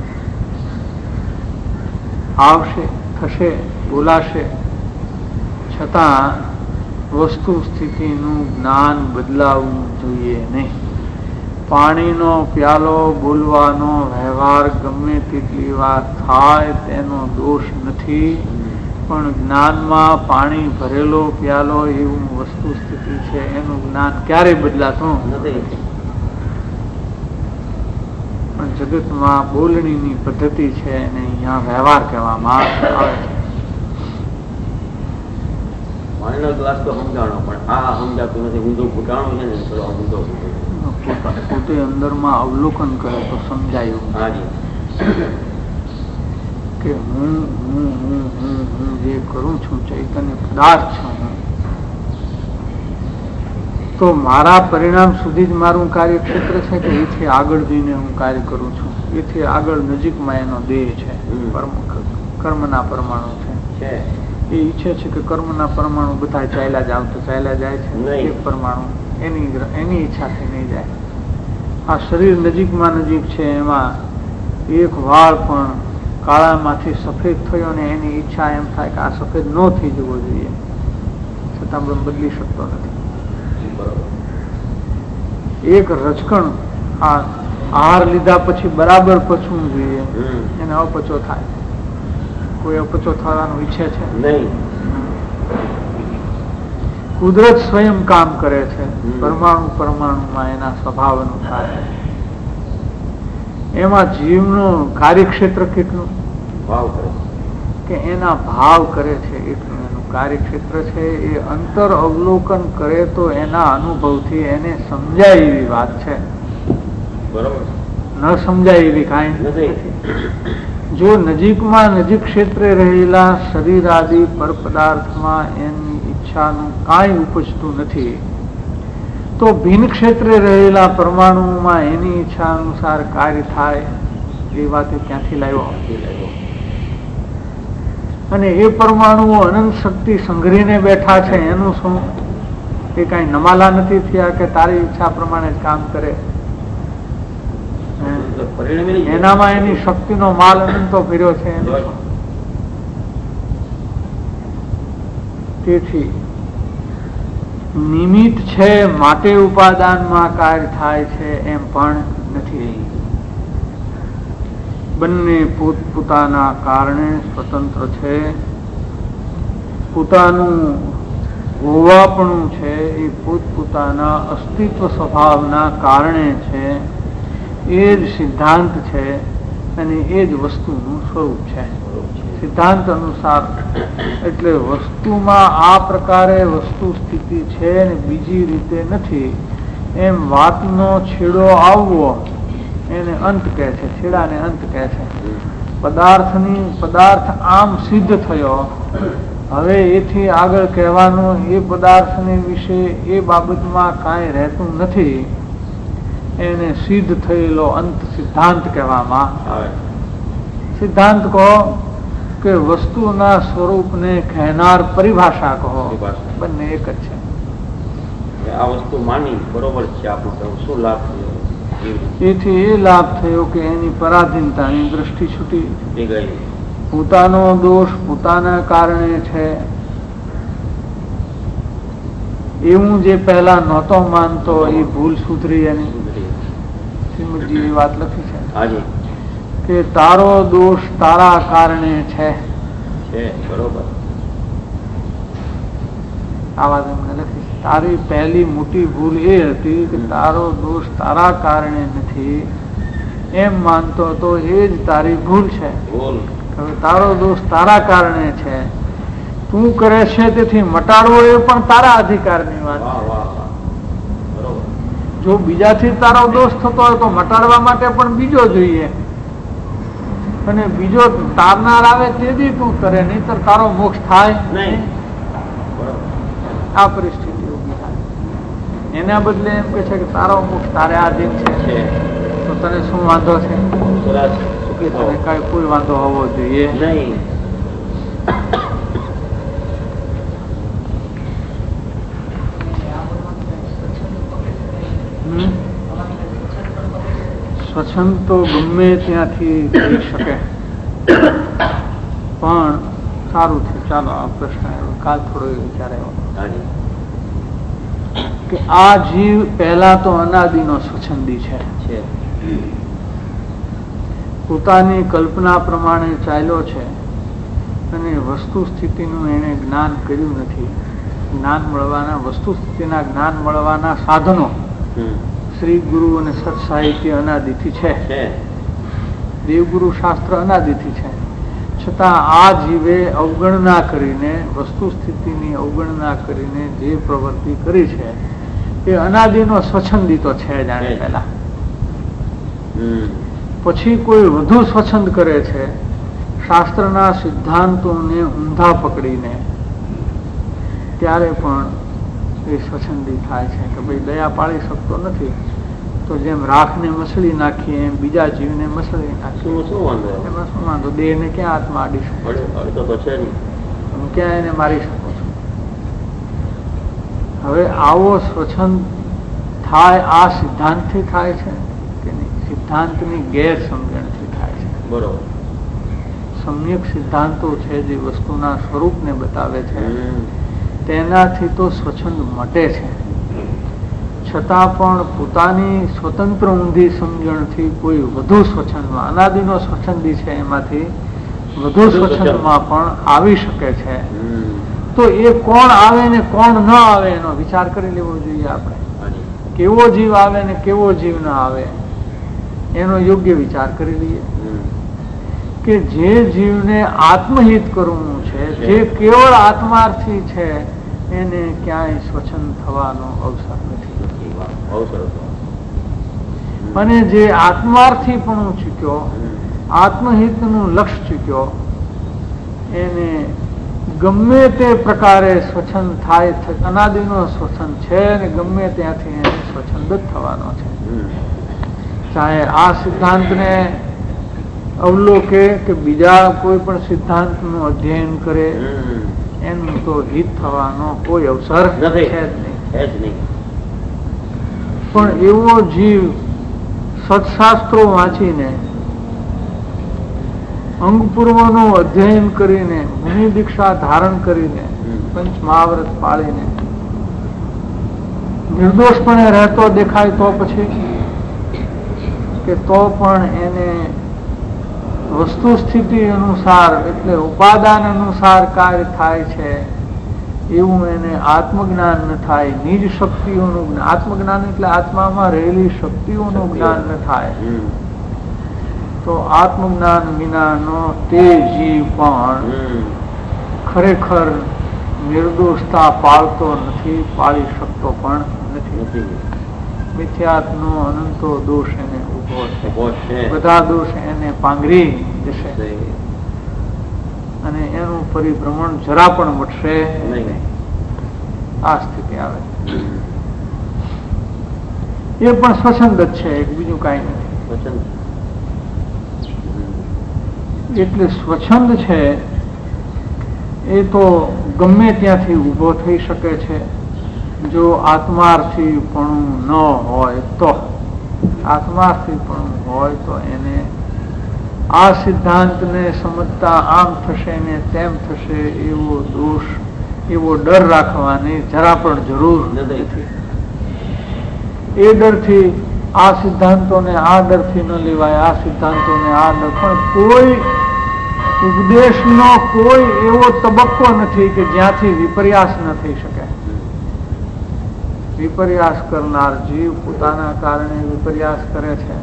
આવશે, થશે, બોલાશે, છતાં વસ્તુ સ્થિતિનું જ્ઞાન બદલાવવું જોઈએ નહીં. પાણીનો પ્યાલો બોલવાનો વ્યવહાર ગમે તેટલી વાર થાય તેનો દોષ નથી, પણ જ્ઞાનમાં પાણી ભરેલો પ્યાલો એવું વસ્તુ સ્થિતિ છે એનું જ્ઞાન ક્યારે બદલાતું નથી. પણ જગતમાં બોલણીની પદ્ધતિ છે અને અહીંયા વ્યવહાર કહેવામાં આવે છે. પાણીનો ગ્લાસ તો સમજાણો, પણ આ સમજાતું નથી. ઊંધું ફૂટાણું છે ને થોડો ઊંધો પોતે અંદરમાં અવલોકન કરે તો સમજાય કે હું જે કરું છું ચૈતન્ય પદાર્થ છું, તો મારા પરિણામ સુધી જ મારું કાર્યક્ષેત્ર છે કે એથી આગળ જઈને હું કાર્ય કરું છું? એથી આગળ નજીકમાં એનો દેહ છે, કર્મના પરમાણુ છે. એ ઈચ્છે છે કે કર્મના પરમાણુ બધા ચાલ્યા જાવ તો ચાલ્યા જાય છે, એક પરમાણુ એની ઈચ્છાથી નહીં જાય. આ શરીર નજીકમાં નજીક છે, એમાં એક વાળ પણ કાળામાંથી સફેદ થયો ને એની ઈચ્છા એમ થાય કે આ સફેદ ન થઈ જવો જોઈએ, છતાં પણ બદલી શકતો નથી. એક રજકણ આ આહાર લીધા પછી બરાબર પચવું જોઈએ, એને અપચો થાય. કોઈ અપચો થવાનું ઈચ્છે છે નહીં. કુદરત સ્વયં કામ કરે છે, પરમાણુ પરમાણુમાં એના સ્વભાવ અનુસાર. એમાં જીવનું કાર્યક્ષેત્ર કેટલું ભાવ કરે કે એના ભાવ કરે છે એટલું એનું કાર્યક્ષેત્ર છે. એ અંતર અવલોકન કરે તો એના અનુભવથી એને સમજાય એવી વાત છે, બરોબર. ન સમજાય એવી કાંઈ નથી. જો નજીકમાં નજીક ક્ષેત્રે રહેલા શરીર આદિ પર પદાર્થમાં એની ઈચ્છાનું કાંઈ ઉપજતું નથી, તો ભિન્ન ક્ષેત્રે રહેલા પરમાણુમાં એની ઈચ્છા અનુસાર કાર્ય થાય એ વાત ક્યાંથી લાવ્યો? અને એ પરમાણુઓ અનંત શક્તિ સંગ્રહીને બેઠા છે, એનું શું? એ કઈ નમાલા નથી થયા કે તારી ઈચ્છા પ્રમાણે જ કામ કરે? એનામાં એની શક્તિનો માલ અનંતો ફર્યો છે. તેથી નિમિત્ત છે માટે ઉપાદાનમાં કાર્ય થાય છે એમ પણ નથી. બંને પોતપોતાના કારણે સ્વતંત્ર છે. પોતાનું હોવાપણું છે એ પોતપોતાના અસ્તિત્વ સ્વભાવના કારણે છે. એ જ સિદ્ધાંત છે અને એ જ વસ્તુનું સ્વરૂપ છે. સિદ્ધાંત અનુસાર એટલે વસ્તુમાં આ પ્રકારે વસ્તુ સ્થિતિ છે ને બીજી રીતે નથી એમ વાતનો છેડો આવવો એને અંત કહે છે. છેડાને અંત કહે છે. પદાર્થ આમ સિદ્ધ થયો, હવે એથી આગળ કહેવાનું એ પદાર્થને વિશે એ બાબતમાં કાંઈ રહેતું નથી, એને સિદ્ધ થયેલો અંત સિદ્ધાંત કહેવામાં આવે. સિદ્ધાંત કહો કે વસ્તુના સ્વરૂપને કહેનાર પરિભાષા કહો, બંને એક જ છે. આ વસ્તુ માની બરોબર છે, આપણું શું લાભ થયો? એથી એ લાભ થયો કે એની પરાધીનતાની દ્રષ્ટિ છૂટી ગઈ. પોતાનો દોષ પોતાના કારણે છે એવું જે પહેલા નહોતો માનતો એ ભૂલ સુધરી. એની શ્રીમદજી વાત લખી છે કે તારો દોષ તારા કારણે છે. બરોબર. આ વાત એમને લખી. તારી પહેલી મોટી ભૂલ એ હતી કે તારો દોષ તારા કારણે નથી એમ માનતો તો એ જ તારી ભૂલ છે. તારો દોષ તારા કારણે છે, તું કરે છે તેથી મટાડવો એ પણ તારા અધિકારની વાત છે. જો બીજાથી તારો દોષ થતો હોય તો મટાડવા માટે પણ બીજો જોઈએ. અને બીજો તારનાર આવે તેથી તું તરે, નહીતર તારો મોક્ષ થાય નહીં. આ પરિસ્થિતિ ઊભી થાય. એના બદલે એમ કે છે કે તારો મોક્ષ તારે આધીન છે, તો તને શું વાંધો છે? કે તને કઈ કોઈ વાંધો હોવો જોઈએ નહીં. સ્વચ્છંદ તો ગમે ત્યાંથી થઈ શકે, પણ સારું છે. ચાલો આ પ્રશ્ન કાલ થોડો વિચાર આવ્યો કે આ જીવ પહેલા તો અનાદિનો સ્વચ્છંદી છે, પોતાની કલ્પના પ્રમાણે ચાલ્યો છે અને વસ્તુ સ્થિતિનું એને જ્ઞાન કર્યું નથી. જ્ઞાન મળવાના, વસ્તુ સ્થિતિના જ્ઞાન મળવાના સાધનો શ્રી ગુરુ અને સત સાહિત્ય અનાદિથી છે, દેવગુરુ શાસ્ત્ર અનાદિથી છે. છતાં આ જીવે અવગણના કરીને, વસ્તુ સ્થિતિની અવગણના કરીને જે પ્રવૃત્તિ કરી છે એ અનાદિનો સ્વચ્છંદી તો છે જાણે પહેલા. પછી કોઈ વધુ સ્વચ્છંદ કરે છે શાસ્ત્રના સિદ્ધાંતોને ઊંધા પકડીને, ત્યારે પણ એ સ્વચ્છંદી થાય છે કે ભાઈ દયા પાડી શકતો નથી, તો જેમ રાખને મસળી નાખીએ એમ બીજા જીવને મસળી નાખીએ. એમાં શું વાંધો? દેહને ક્યાં હાથમાં આડી શકો છો? ક્યાં એને મારી શકો છો? હવે આવો સ્વચ્છંદ થાય આ સિદ્ધાંતથી થાય છે કે નહીં? સિદ્ધાંતની ગેરસમજણથી થાય છે. બરોબર. સમ્યક સિદ્ધાંતો છે જે વસ્તુના સ્વરૂપને બતાવે છે તેનાથી તો સ્વચ્છંદ મટે છે. છતાં પણ પોતાની સ્વતંત્ર ઊંધી સમજણથી કોઈ વધુ સ્વચ્છંદમાં, અનાદિનો સ્વચ્છંદી છે એમાંથી વધુ સ્વચ્છંદમાં પણ આવી શકે છે. તો એ કોણ આવે ને કોણ ન આવે એનો વિચાર કરી લેવો જોઈએ આપણે. કેવો જીવ આવે ને કેવો જીવ ન આવે એનો યોગ્ય વિચાર કરી લઈએ. કે જે જીવને આત્મહિત કરવું છે, જે કેવળ આત્માર્થી છે, એને ક્યાંય સ્વચ્છંદ થવાનો અવસર નથી. અને જે આત્માર્થી પણ ચૂક્યો, આત્મહિતનું લક્ષ્ય ચૂક્યો, એને ગમે તે પ્રકારે સ્વચ્છંદ થાય, અનાદિનો સ્વચ્છંદ છે અને ગમે ત્યાંથી એને સ્વચ્છંદ જ થવાનો છે. ચાહે આ સિદ્ધાંતને અવલોકે કે બીજા કોઈ પણ સિદ્ધાંતનું અધ્યયન કરે, એનું તો હિત થવાનો કોઈ અવસર છે જ નહીં. પણ એવો જીવ સત્શાસ્ત્રો વાંચીને, અંગપૂર્વનું અધ્યયન કરીને, મુનિ દીક્ષા ધારણ કરીને, પંચ મહાવ્રત પાળીને નિર્દોષપણે રહેતો દેખાય તો પછી કે તો પણ એને વસ્તુ સ્થિતિ અનુસાર, એટલે ઉપાદાન અનુસાર કાર્ય થાય છે એવું એને આત્મજ્ઞાન ન થાય. નિજ શક્તિઓનું જ્ઞાન, આત્મજ્ઞાન એટલે આત્મામાં રહેલી શક્તિઓનું જ્ઞાન ન થાય, તો આત્મજ્ઞાન વિનાનો તે જીવ પણ ખરેખર નિર્દોષતા પાળતો નથી, પાળી શકતો પણ નથી. મિથ્યાત્મનો અનંતો દોષ એને ઉભો છે, બધા દોષ એને પાંગરી જશે અને એનું પરિભ્રમણ જરા પણ મટશે નહીં. આ સ્થિતિ આવે. એ પણ સ્વચ્છંદ જ છે, બીજું કઈ નથી. એટલે સ્વચ્છંદ છે એ તો ગમે ત્યાંથી ઉભો થઈ શકે છે, જો આત્માર્થી પણ ન હોય તો. આત્માર્થી પણ હોય તો એને આ સિદ્ધાંતને સમજતા આમ થશે ને તેમ થશે એવો દોષ, એવો ડર રાખવાની જરા પણ જરૂર નથી. એ ડરથી આ સિદ્ધાંતોને આ ડરથી ન લેવાય, આ સિદ્ધાંતોને આ ડર, પણ કોઈ ઉપદેશનો કોઈ એવો તબક્કો નથી કે જ્યાંથી વિપર્યાસ ન થઈ શકે. વિપર્યાસ કરનાર જીવ પોતાના કારણે વિપર્યાસ કરે છે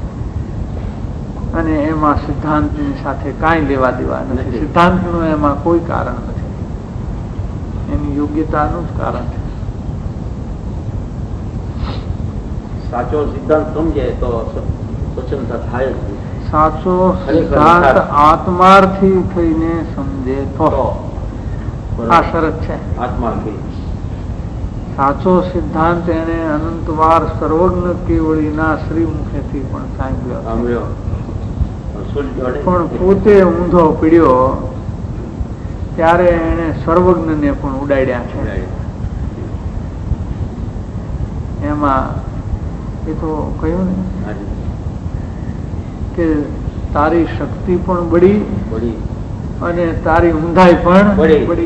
અને એમાં સિદ્ધાંતની સાથે કાંઈ લેવા દેવા નથી. સિદ્ધાંતનું એમાં કોઈ કારણ નથી, એની યોગ્યતાનું જ કારણ છે. સાચો સિદ્ધાંત સમજે તો સ્વચ્છંદતા થાય જ. સાચો સિદ્ધાંત આત્માર્થી થઈને સમજે તો આ શરત છે. આત્માર્થી સાચો સિદ્ધાંત એને અનંતવાર સર્વજ્ઞ કેવળીના શ્રી મુખેથી પણ સાંભળ્યો, પણ પોતે ઊંધો પીડ્યો ત્યારે એને સર્વજ્ઞને પણ ઉડાડ્યા છે. એમાં એ તો કહ્યું ને કે તારી શક્તિ પણ બળી અને તારી ઊંધાઈ પણ બળી.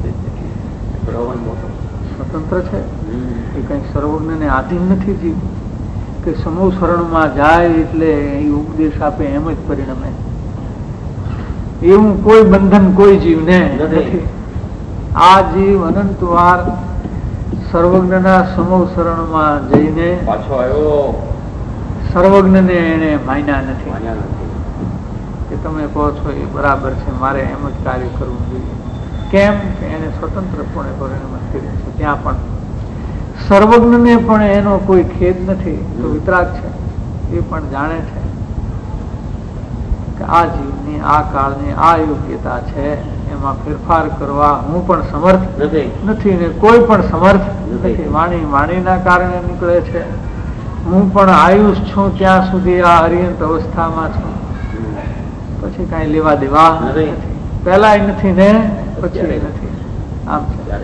સ્વતંત્ર છે એ કઈ સર્વજ્ઞને આધીન નથી જીવ કે સમૂહ શરણમાં જાય એટલે એ ઉપદેશ આપે એમ જ પરિણમે. એવું કોઈ બંધન કોઈ જીવને નથી. આ જીવ અનંતવાર સર્વજ્ઞના સમૂહ શરણમાં જઈને પાછો આવ્યો, સર્વજ્ઞને એને માન્યા નથી કે તમે કહો છો એ બરાબર છે, મારે એમ જ કાર્ય કરવું જોઈએ. કેમ કે એને સ્વતંત્રપણે પરિણમન કર્યું છે. ત્યાં પણ સર્વજ્ઞને પણ એનો કોઈ ખેદ નથી, તો વિતરાગ છે એ પણ જાણે છે કે આ જીવની આ કાળની આ યોગ્યતા છે, એમાં ફેરફાર કરવા હું પણ સમર્થ નથી ને કોઈ પણ સમર્થ નથી. વાણીના કારણે નીકળે છે. હું પણ આયુષ છું ત્યાં સુધી આ અરિયંત અવસ્થામાં છું, પછી કઈ લેવા દેવા નથી. પહેલા નથી ને પછી નથી. આમ છે.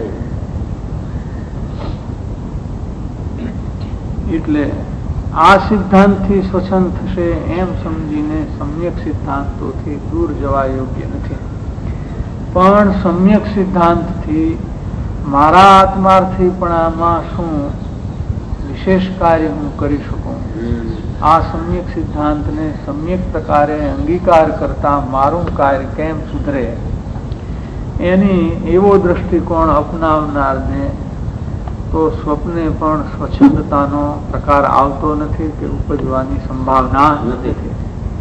એટલે આ સિદ્ધાંતથી સ્વચ્છંદ થશે એમ સમજીને સમ્યક સિદ્ધાંતોથી દૂર જવા યોગ્ય નથી. પણ સમ્યક સિદ્ધાંતથી મારા આત્માર્થી પણ આમાં શું વિશેષ કાર્ય હું કરી શકું, આ સમ્યક સિદ્ધાંતને સમ્યક પ્રકારે અંગીકાર કરતા મારું કાર્ય કેમ સુધરે, એની એવો દ્રષ્ટિકોણ અપનાવનારને તો સ્વપ્ને પણ સ્વચ્છંદતાનો પ્રકાર આવતો નથી કે ઉપજવાની સંભાવના નથી.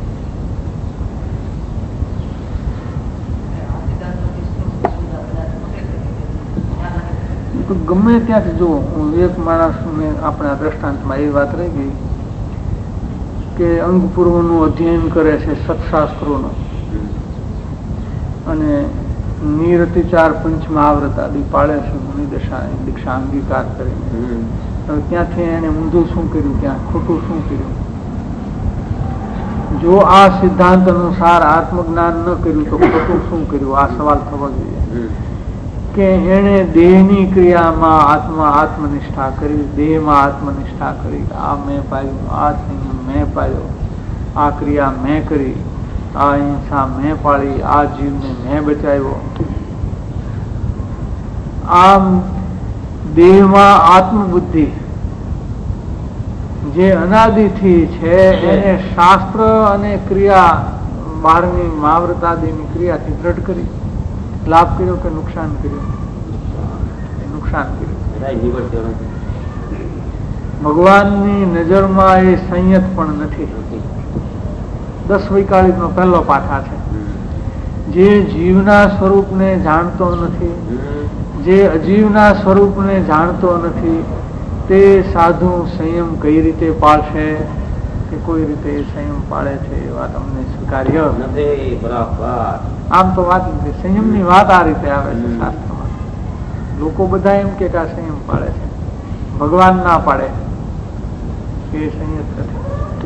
ગમે ત્યાંથી જો એક માણસ આપણા દ્રષ્ટાંતમાં એ વાત રહી ગઈ કે અંગ પૂર્વનું અધ્યયન કરે છે સત્શાસ્ત્રોનું અને નિરતિચાર પંચ મહાવ્રત આદિ પાળે છે મુનિ દીક્ષા અંગીકાર કરીને. હવે ત્યાંથી એને ઊંધું શું કર્યું, ત્યાં ખોટું શું કર્યું? જો આ સિદ્ધાંત અનુસાર આત્મજ્ઞાન ન કર્યું તો ખોટું શું કર્યું? આ સવાલ થવો જોઈએ કે એને દેહની ક્રિયામાં આત્મનિષ્ઠા કરી, દેહમાં આત્મનિષ્ઠા કરી, આ મેં પાયું, આ સંયમ મેં પાયો, આ ક્રિયા મેં કરી, આ અહિંસા મેં પાળી, આ જીવને મેં બચાવ્યો. આમ દેહમાં આત્મબુદ્ધિ જે અનાદિથી છે એને શાસ્ત્ર અને ક્રિયા બહારની મહાવ્રતાદિની ક્રિયાથી દ્રઢ કરી લાભ કર્યો કે નુકસાન કર્યું? નુકસાન કર્યું. ભગવાનની નજરમાં એ સંયત પણ નથી. 10 વૈકાળિકનો પહેલો પાઠા છે. જે જીવના સ્વરૂપને જાણતો નથી, જે અજીવના સ્વરૂપને જાણતો નથી, તે સાધુ સંયમ કઈ રીતે પાળશે કે કોઈ રીતે સંયમ પાળે છે એ વાત અમને સ્વીકાર્ય નથી. આમ તો વાત નથી. સંયમની વાત આ રીતે આવે છે શાસ્ત્રમાં. લોકો બધા એમ કે આ સંયમ પાળે છે, ભગવાન ના પાડે એ સંયત નથી.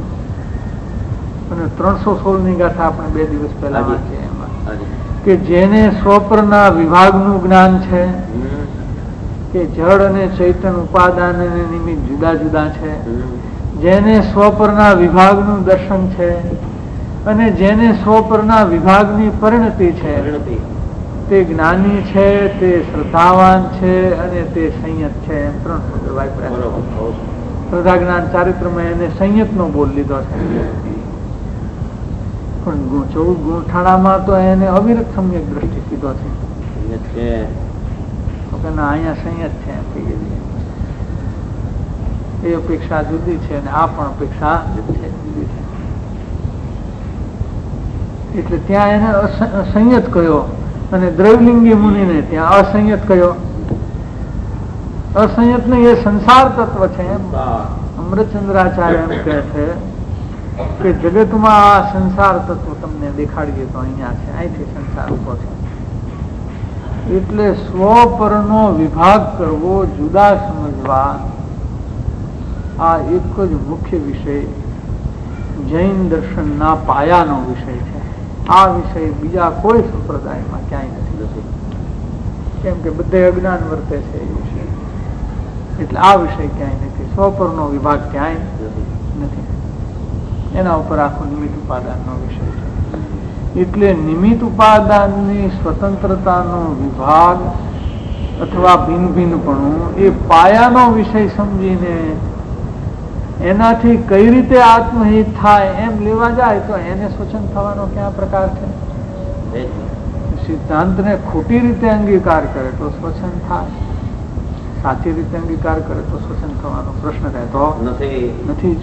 અને 316 ગાથા આપણે 2 દિવસ પહેલા વાંચીએ એમાં કે જેને સ્વપ્રના વિભાગનું જ્ઞાન છે કે જળ અને ચૈતન ઉપાદાન અને નિમિત્ત જુદા જુદા છે, જેને સ્વપરના વિભાગનું દર્શન છે અને જેને સ્વપરના વિભાગની પરિણતિ છે, તે જ્ઞાની છે, તે શ્રદ્ધાવાન છે અને તે સંયત છે. એમ 300 વાપર્યા. શ્રદ્ધા જ્ઞાન ચારિત્રમાં એને સંયત નો બોલ લીધો છે, પણ 14 ગુંઠાણામાં તો એને અવિરત સમ્યક દ્રષ્ટિ કીધો છે. અહીંયા સંયત છે એમ કહીએ છીએ. એ અપેક્ષા જુદી છે અને આ પણ અપેક્ષા જુદી છે. એટલે ત્યાં એને અસંયત કહ્યો અને દ્રવલિંગી મુનિને ત્યાં અસંયત કહ્યો. અસંયત ને એ સંસાર તત્વ છે. એમ અમૃતચંદ્રાચાર્ય એમ કહે છે કે જગતમાં આ સંસાર તત્વ તમને દેખાડીએ તો અહીંયા છે, અહીંથી સંસાર ઉભો છે. એટલે સ્વ પરનો વિભાગ કરવો, જુદા સમજવા, આ એક જ મુખ્ય વિષય જૈન દર્શનના પાયાનો વિષય છે. આ વિષય બીજા કોઈ સંપ્રદાયમાં ક્યાંય નથી, કેમ કે બધે અજ્ઞાન વર્તે છે એ વિષય. એટલે આ વિષય ક્યાંય નથી, સ્વ પરનો વિભાગ ક્યાંય નથી. એના ઉપર આખો નિમિત્ત ઉપાદાનનો વિષય છે. એટલે નિમિત્ત ઉપાદાનની સ્વતંત્રતાનો વિભાગ અથવા ભિન્ન ભિન્નપણું એ પાયાનો વિષય સમજીને એનાથી કઈ રીતે આત્મહિત થાય એમ લેવા જાય તો એને સ્વચ્છંદ થવાનો ક્યાં પ્રકાર છે? સિદ્ધાંતને ખોટી રીતે અંગીકાર કરે તો સ્વચ્છંદ થાય, સાચી રીતે અંગીકાર કરે તો સ્વચ્છંદ થવાનો પ્રશ્ન રહેતો નથી જ.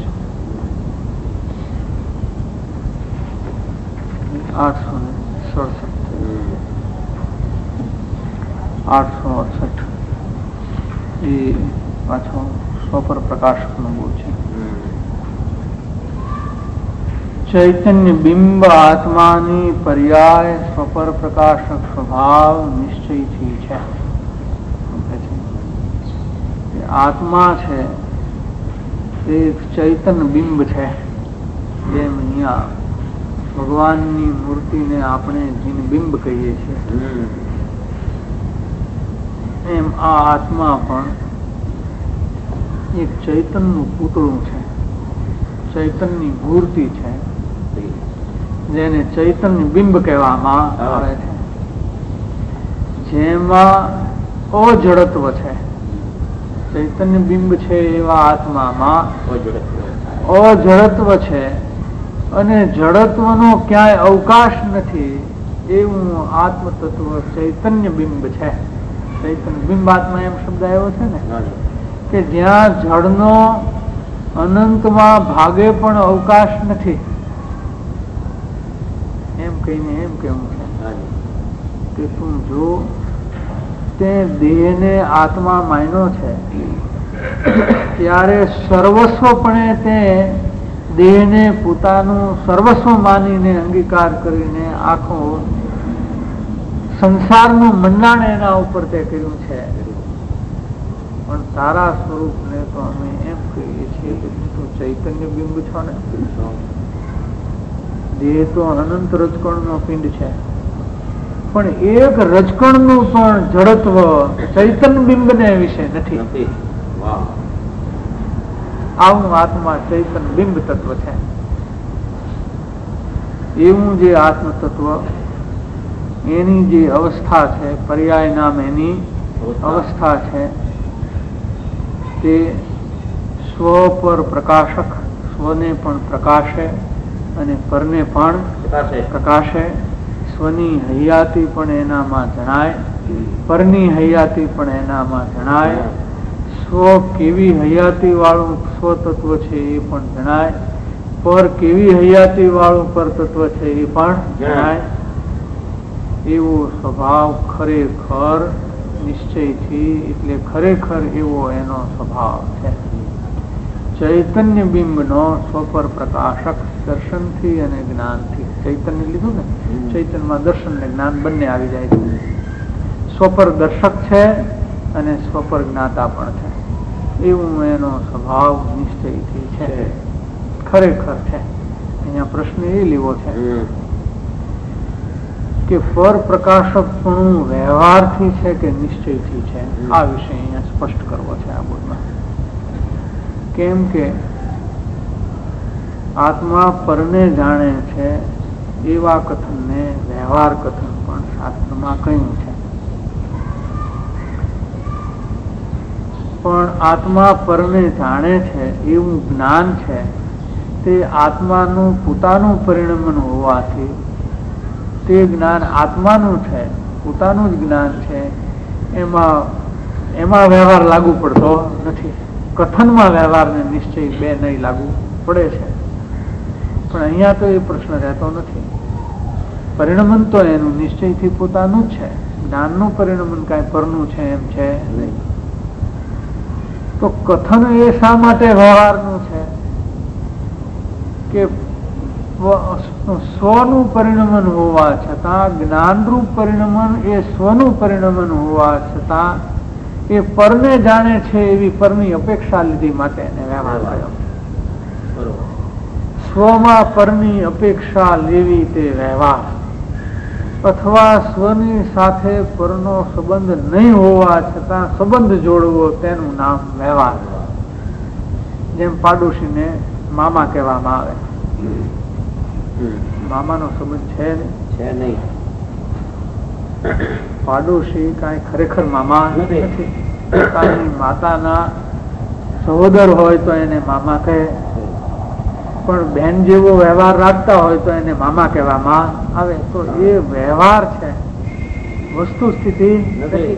868 એ પાછો સ્વપર પ્રકાશકનો બોલ છે. ચૈતન્ય બિંબ આત્માની પર્યાય સ્વપર પ્રકાશક સ્વભાવ નિશ્ચયથી છે. આત્મા છે એ ચૈતન્ય બિંબ છે. જેમ અહીંયા ભગવાનની મૂર્તિને આપણે જીન બિંબ કહીએ છીએ, એમ આ આત્મા પણ એક ચૈતન્યનું પૂતળું છે, ચૈતન્યની મૂર્તિ છે, જેને ચૈતન્ય બિંબ કહેવામાં આવે છે. જેમાં અજડત્વ છે, ચૈતન્ય બિંબ છે એવા આત્મામાં અજડત્વ છે અને જડત્વનો ક્યાંય અવકાશ નથી એવું આત્મ તત્વ ચૈતન્ય બિંબ છે. ચૈતન્ય બિંબ આત્મા એમ શબ્દ આવ્યો છે ને કે જ્યાં જળનો અનંતમાં ભાગે પણ અવકાશ નથી, એમ કહીને એમ કેવું છે કે તું જો તે દેહને આત્મા માન્યો છે ત્યારે સર્વસ્વપણે તે દેહને પોતાનું સર્વસ્વ માનીને અંગીકાર કરીને આખો સંસારનું મંડાણ એના ઉપર તે કર્યું છે. પણ તારા સ્વરૂપને તો અમે એમ કહીએ છીએ કે તું ચૈતન્ય બિંબ છો ને. દેહ તો અનંત રજકણનો પિંડ છે, પણ એક રજકણનું પણ જડત્વ ચૈતન્ય બિંબને વિશે નથી. આવું આત્મા ચૈતન્ય બિંબ તત્વ છે. એવું જે આત્મ તત્વ એની જે અવસ્થા છે, પર્યાય નામ એની અવસ્થા છે, તે સ્વ પર પ્રકાશક, સ્વને પણ પ્રકાશે અને પરને પણ પ્રકાશે. સ્વની હૈયાતી પણ એનામાં જણાય, પરની હૈયાતી પણ એનામાં જણાય. સ્વ કેવી હૈયાતી વાળું સ્વ તત્વ છે એ પણ જણાય, પર કેવી હૈયાતી વાળું પર તત્વ છે એ પણ જણાય. એવો સ્વભાવ ખરેખર નિશ્ચયથી, એટલે ખરેખર એવો એનો સ્વભાવ છે. ચૈતન્ય બિંબનો સ્વપર પ્રકાશક દર્શનથી અને જ્ઞાનથી. ચૈતન્ય લીધું ને, ચૈતન્યમાં દર્શન ને જ્ઞાન બંને આવી જાય છે. સ્વપર દર્શક છે અને સ્વપર જ્ઞાતા પણ છે. એવું એનો સ્વભાવ નિશ્ચયથી છે, ખરેખર છે. અહીંયા પ્રશ્ન એ લેવો છે કે પર પ્રકાશકપણું વ્યવહારથી છે કે નિશ્ચયથી છે. આ વિષય અહીંયા સ્પષ્ટ કરવો છે આ બોધમાં. કેમ કે આત્મા પરને જાણે છે એવા કથનને વ્યવહાર કથન પણ શાસ્ત્રમાં કહ્યું છે. પણ આત્મા પરને જાણે છે એવું જ્ઞાન છે તે આત્માનું પોતાનું પરિણમન હોવાથી તે જ્ઞાન આત્માનું છે, પોતાનું જ જ્ઞાન છે. એમાં વ્યવહાર લાગુ પડતો નથી. કથનમાં વ્યવહાર ને નિશ્ચય બે નહીં લાગુ પડે છે, પણ અહીંયા તો એ પ્રશ્ન રહેતો નથી. પરિણમન તો એનું નિશ્ચયથી પોતાનું જ છે. જ્ઞાનનું પરિણમન કાંઈ પરનું છે એમ છે નહીં. તો કથન એ શા માટે વ્યવહારનું છે? કે સ્વનું પરિણમન હોવા છતાં, જ્ઞાનરૂપ પરિણમન એ સ્વનું પરિણમન હોવા છતાં એ પરને જાણે છે એવી પરની અપેક્ષા લીધી માટે એને વ્યવહાર થયો. સ્વમાં પરની અપેક્ષા લેવી તે વ્યવહાર, અથવા સ્વની સાથે પરનો સંબંધ નહીં હોવા છતાં સંબંધ જોડવો તેનું નામ વ્યવહાર. જેમ પાડોશીને મામા કહેવામાં આવે. મામાનો સંબંધ છે નહીં. પાડોશી કાંઈ ખરેખર મામા નથી. પોતાની માતાના સહોદર હોય તો એને મામા કહે, પણ બેન જેવો વ્યવહાર રાખતા હોય તો એને મામા કહેવામાં આવે. તો એ વ્યવહાર છે, વસ્તુ સ્થિતિ નથી.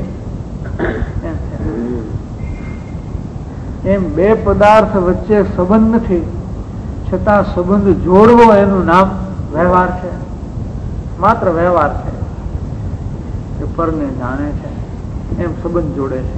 એમ બે પદાર્થ વચ્ચે સંબંધ નથી, છતાં સંબંધ જોડવો એનું નામ વ્યવહાર છે. માત્ર વ્યવહાર છે કે પરને જાણે છે એમ સંબંધ જોડે છે.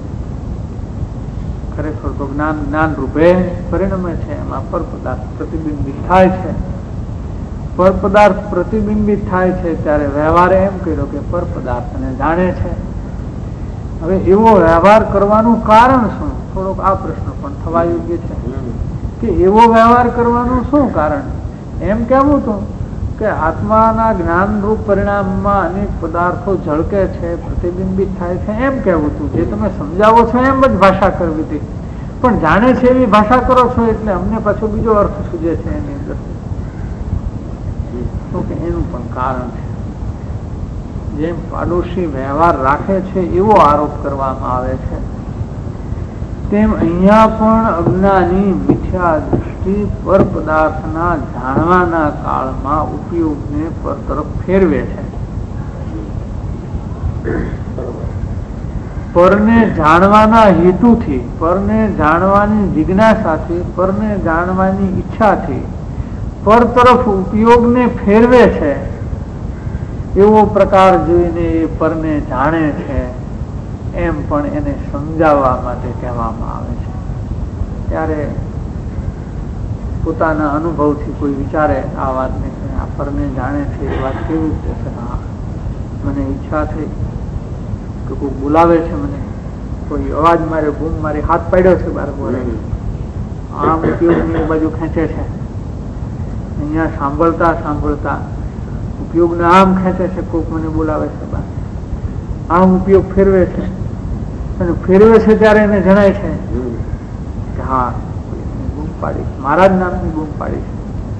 ખરેખર તો જ્ઞાન રૂપે પરિણમે છે. એમાં પર પદાર્થ પ્રતિબિંબિત થાય છે. પર પદાર્થ પ્રતિબિંબિત થાય છે ત્યારે વ્યવહારે એમ કર્યો કે પર પદાર્થને જાણે છે. હવે એવો વ્યવહાર કરવાનું કારણ શું? થોડોક આ પ્રશ્ન પણ થવા યોગ્ય છે કે એવો વ્યવહાર કરવાનું શું કારણ? એમ કહેવું હતું કે આત્માના જ્ઞાનરૂપ પરિણામમાં અનેક પદાર્થો ઝળકે છે, પ્રતિબિંબિત થાય છે, એમ કહેવું હતું. જે તમે સમજાવો છો એમ જ ભાષા કરવી હતી, પણ જાણે છે એવી ભાષા કરો છો એટલે અમને પાછો બીજો અર્થ સૂજે છે એની અંદર. તો કે એનું પણ કારણ છે. જેમ પાડોશી વ્યવહાર રાખે છે એવો આરોપ કરવામાં આવે છે, તેમ અહીંયા પણ અજ્ઞાની મિથ્યા દૃષ્ટિ પર પદાર્થના જાણવાના કાળમાં ઉપયોગને પર તરફ ફેરવે છે. પરને જાણવાના હેતુથી, પરને જાણવાની જિજ્ઞાસાથી, પરને જાણવાની ઈચ્છાથી પર તરફ ઉપયોગને ફેરવે છે. એવો પ્રકાર જોઈને એ પરને જાણે છે એમ પણ એને સમજાવવા માટે કહેવામાં આવે છે. ત્યારે પોતાના અનુભવથી કોઈ વિચારે આ વાતને, આ પરને જાણે છે એ વાત કેવી રીતે છે? હા, મને ઈચ્છા થઈ કે કોઈ બોલાવે છે, મને કોઈ અવાજ મારે, બૂમ મારી, હાથ પાડ્યો છે બાર બોલે, આમ ઉપયોગની બાજુ ખેંચે છે. અહીંયા સાંભળતા સાંભળતા ઉપયોગને આમ ખેંચે છે, કોક મને બોલાવે છે બાર, આમ ઉપયોગ ફેરવે છે. અને ફેરવે છે ત્યારે એને જણાય છે કે હા બૂમ પાડી, મારા જ નામની બૂમ પાડી છે.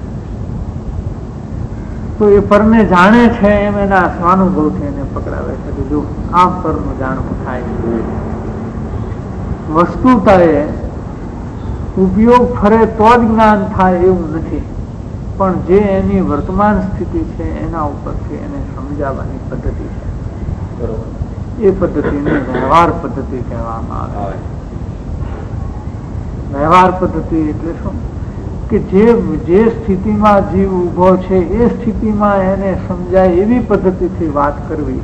તો એ પરને જાણે છે એમ એના સ્વાનુભવથી એને પકડાવે છે કે જો આમ પરનું જાણવું થાય છે. વસ્તુતાએ ઉપયોગ ફરે તો જ જ્ઞાન થાય એવું નથી, પણ જે એની વર્તમાન સ્થિતિ છે એના ઉપરથી એને સમજાવવાની પદ્ધતિ છે. બરોબર. એ પદ્ધતિને વ્યવહાર પદ્ધતિ કહેવામાં આવે. વ્યવહાર પદ્ધતિ એટલે શું? કે જે સ્થિતિમાં જીવ ઉભો છે એ સ્થિતિમાં એને સમજાય એવી પદ્ધતિથી વાત કરવી,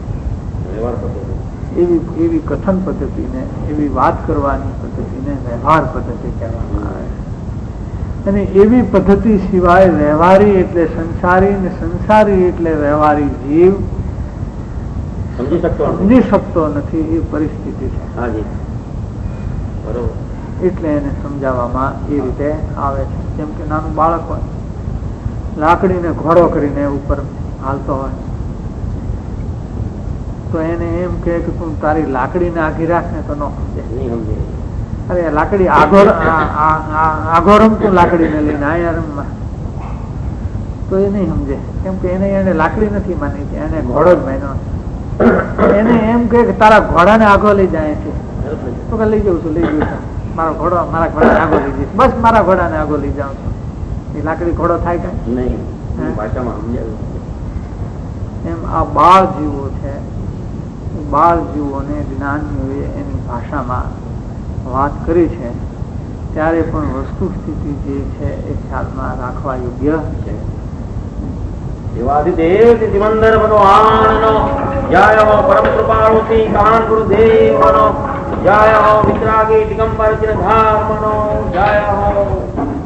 એવી કથન પદ્ધતિને, એવી વાત કરવાની પદ્ધતિને વ્યવહાર પદ્ધતિ કહેવામાં આવે. અને એવી પદ્ધતિ સિવાય વ્યવહારી એટલે સંસારી ને સંસારી એટલે વ્યવહારી જીવ સમજી શકતો નથી. એ પરિસ્થિતિ છે. એટલે એને સમજાવવામાં એ રીતે આવે છે. જેમ કે નાનું બાળક હોય, લાકડીને ઘોડો કરીને ઉપર હાલતો હોય, તો એને એમ કે તું તારી લાકડીને આઘી રાખ ને તો ન સમજે. અરે લાકડી આઘો રમતું લાકડીને લઈને આયા રમવા, તો એ નહીં સમજે. કેમ કે એને લાકડી નથી માની, એને ઘોડો જ માન્યો. એને એમ કે તારા ઘોડાને આગો લઈ જાય છે, તો કે લઈ જઉં છું, લઈ જઉં છું, મારો ઘોડો મારા ઘોડાને આગો લઈ જઈશ, બસ મારા ઘોડાને આગો લઈ જાઉં છું. એ લાકડી ઘોડો થાય કઈ નહીં. એમ આ બાળ જીવો છે, બાળ જીવોને જ્ઞાનીઓએ એની ભાષામાં વાત કરી છે, ત્યારે પણ વસ્તુ સ્થિતિ જે છે એ ખ્યાલમાં રાખવા યોગ્ય છે. દેવાધિદેવ સિમંદર ભગવાનનો જય હો. પરમ કૃપાળુ શ્રી કાન ગુરુદેવનો જય હો. વિતરાગી દિગંબર ચિરધામનો જય હો.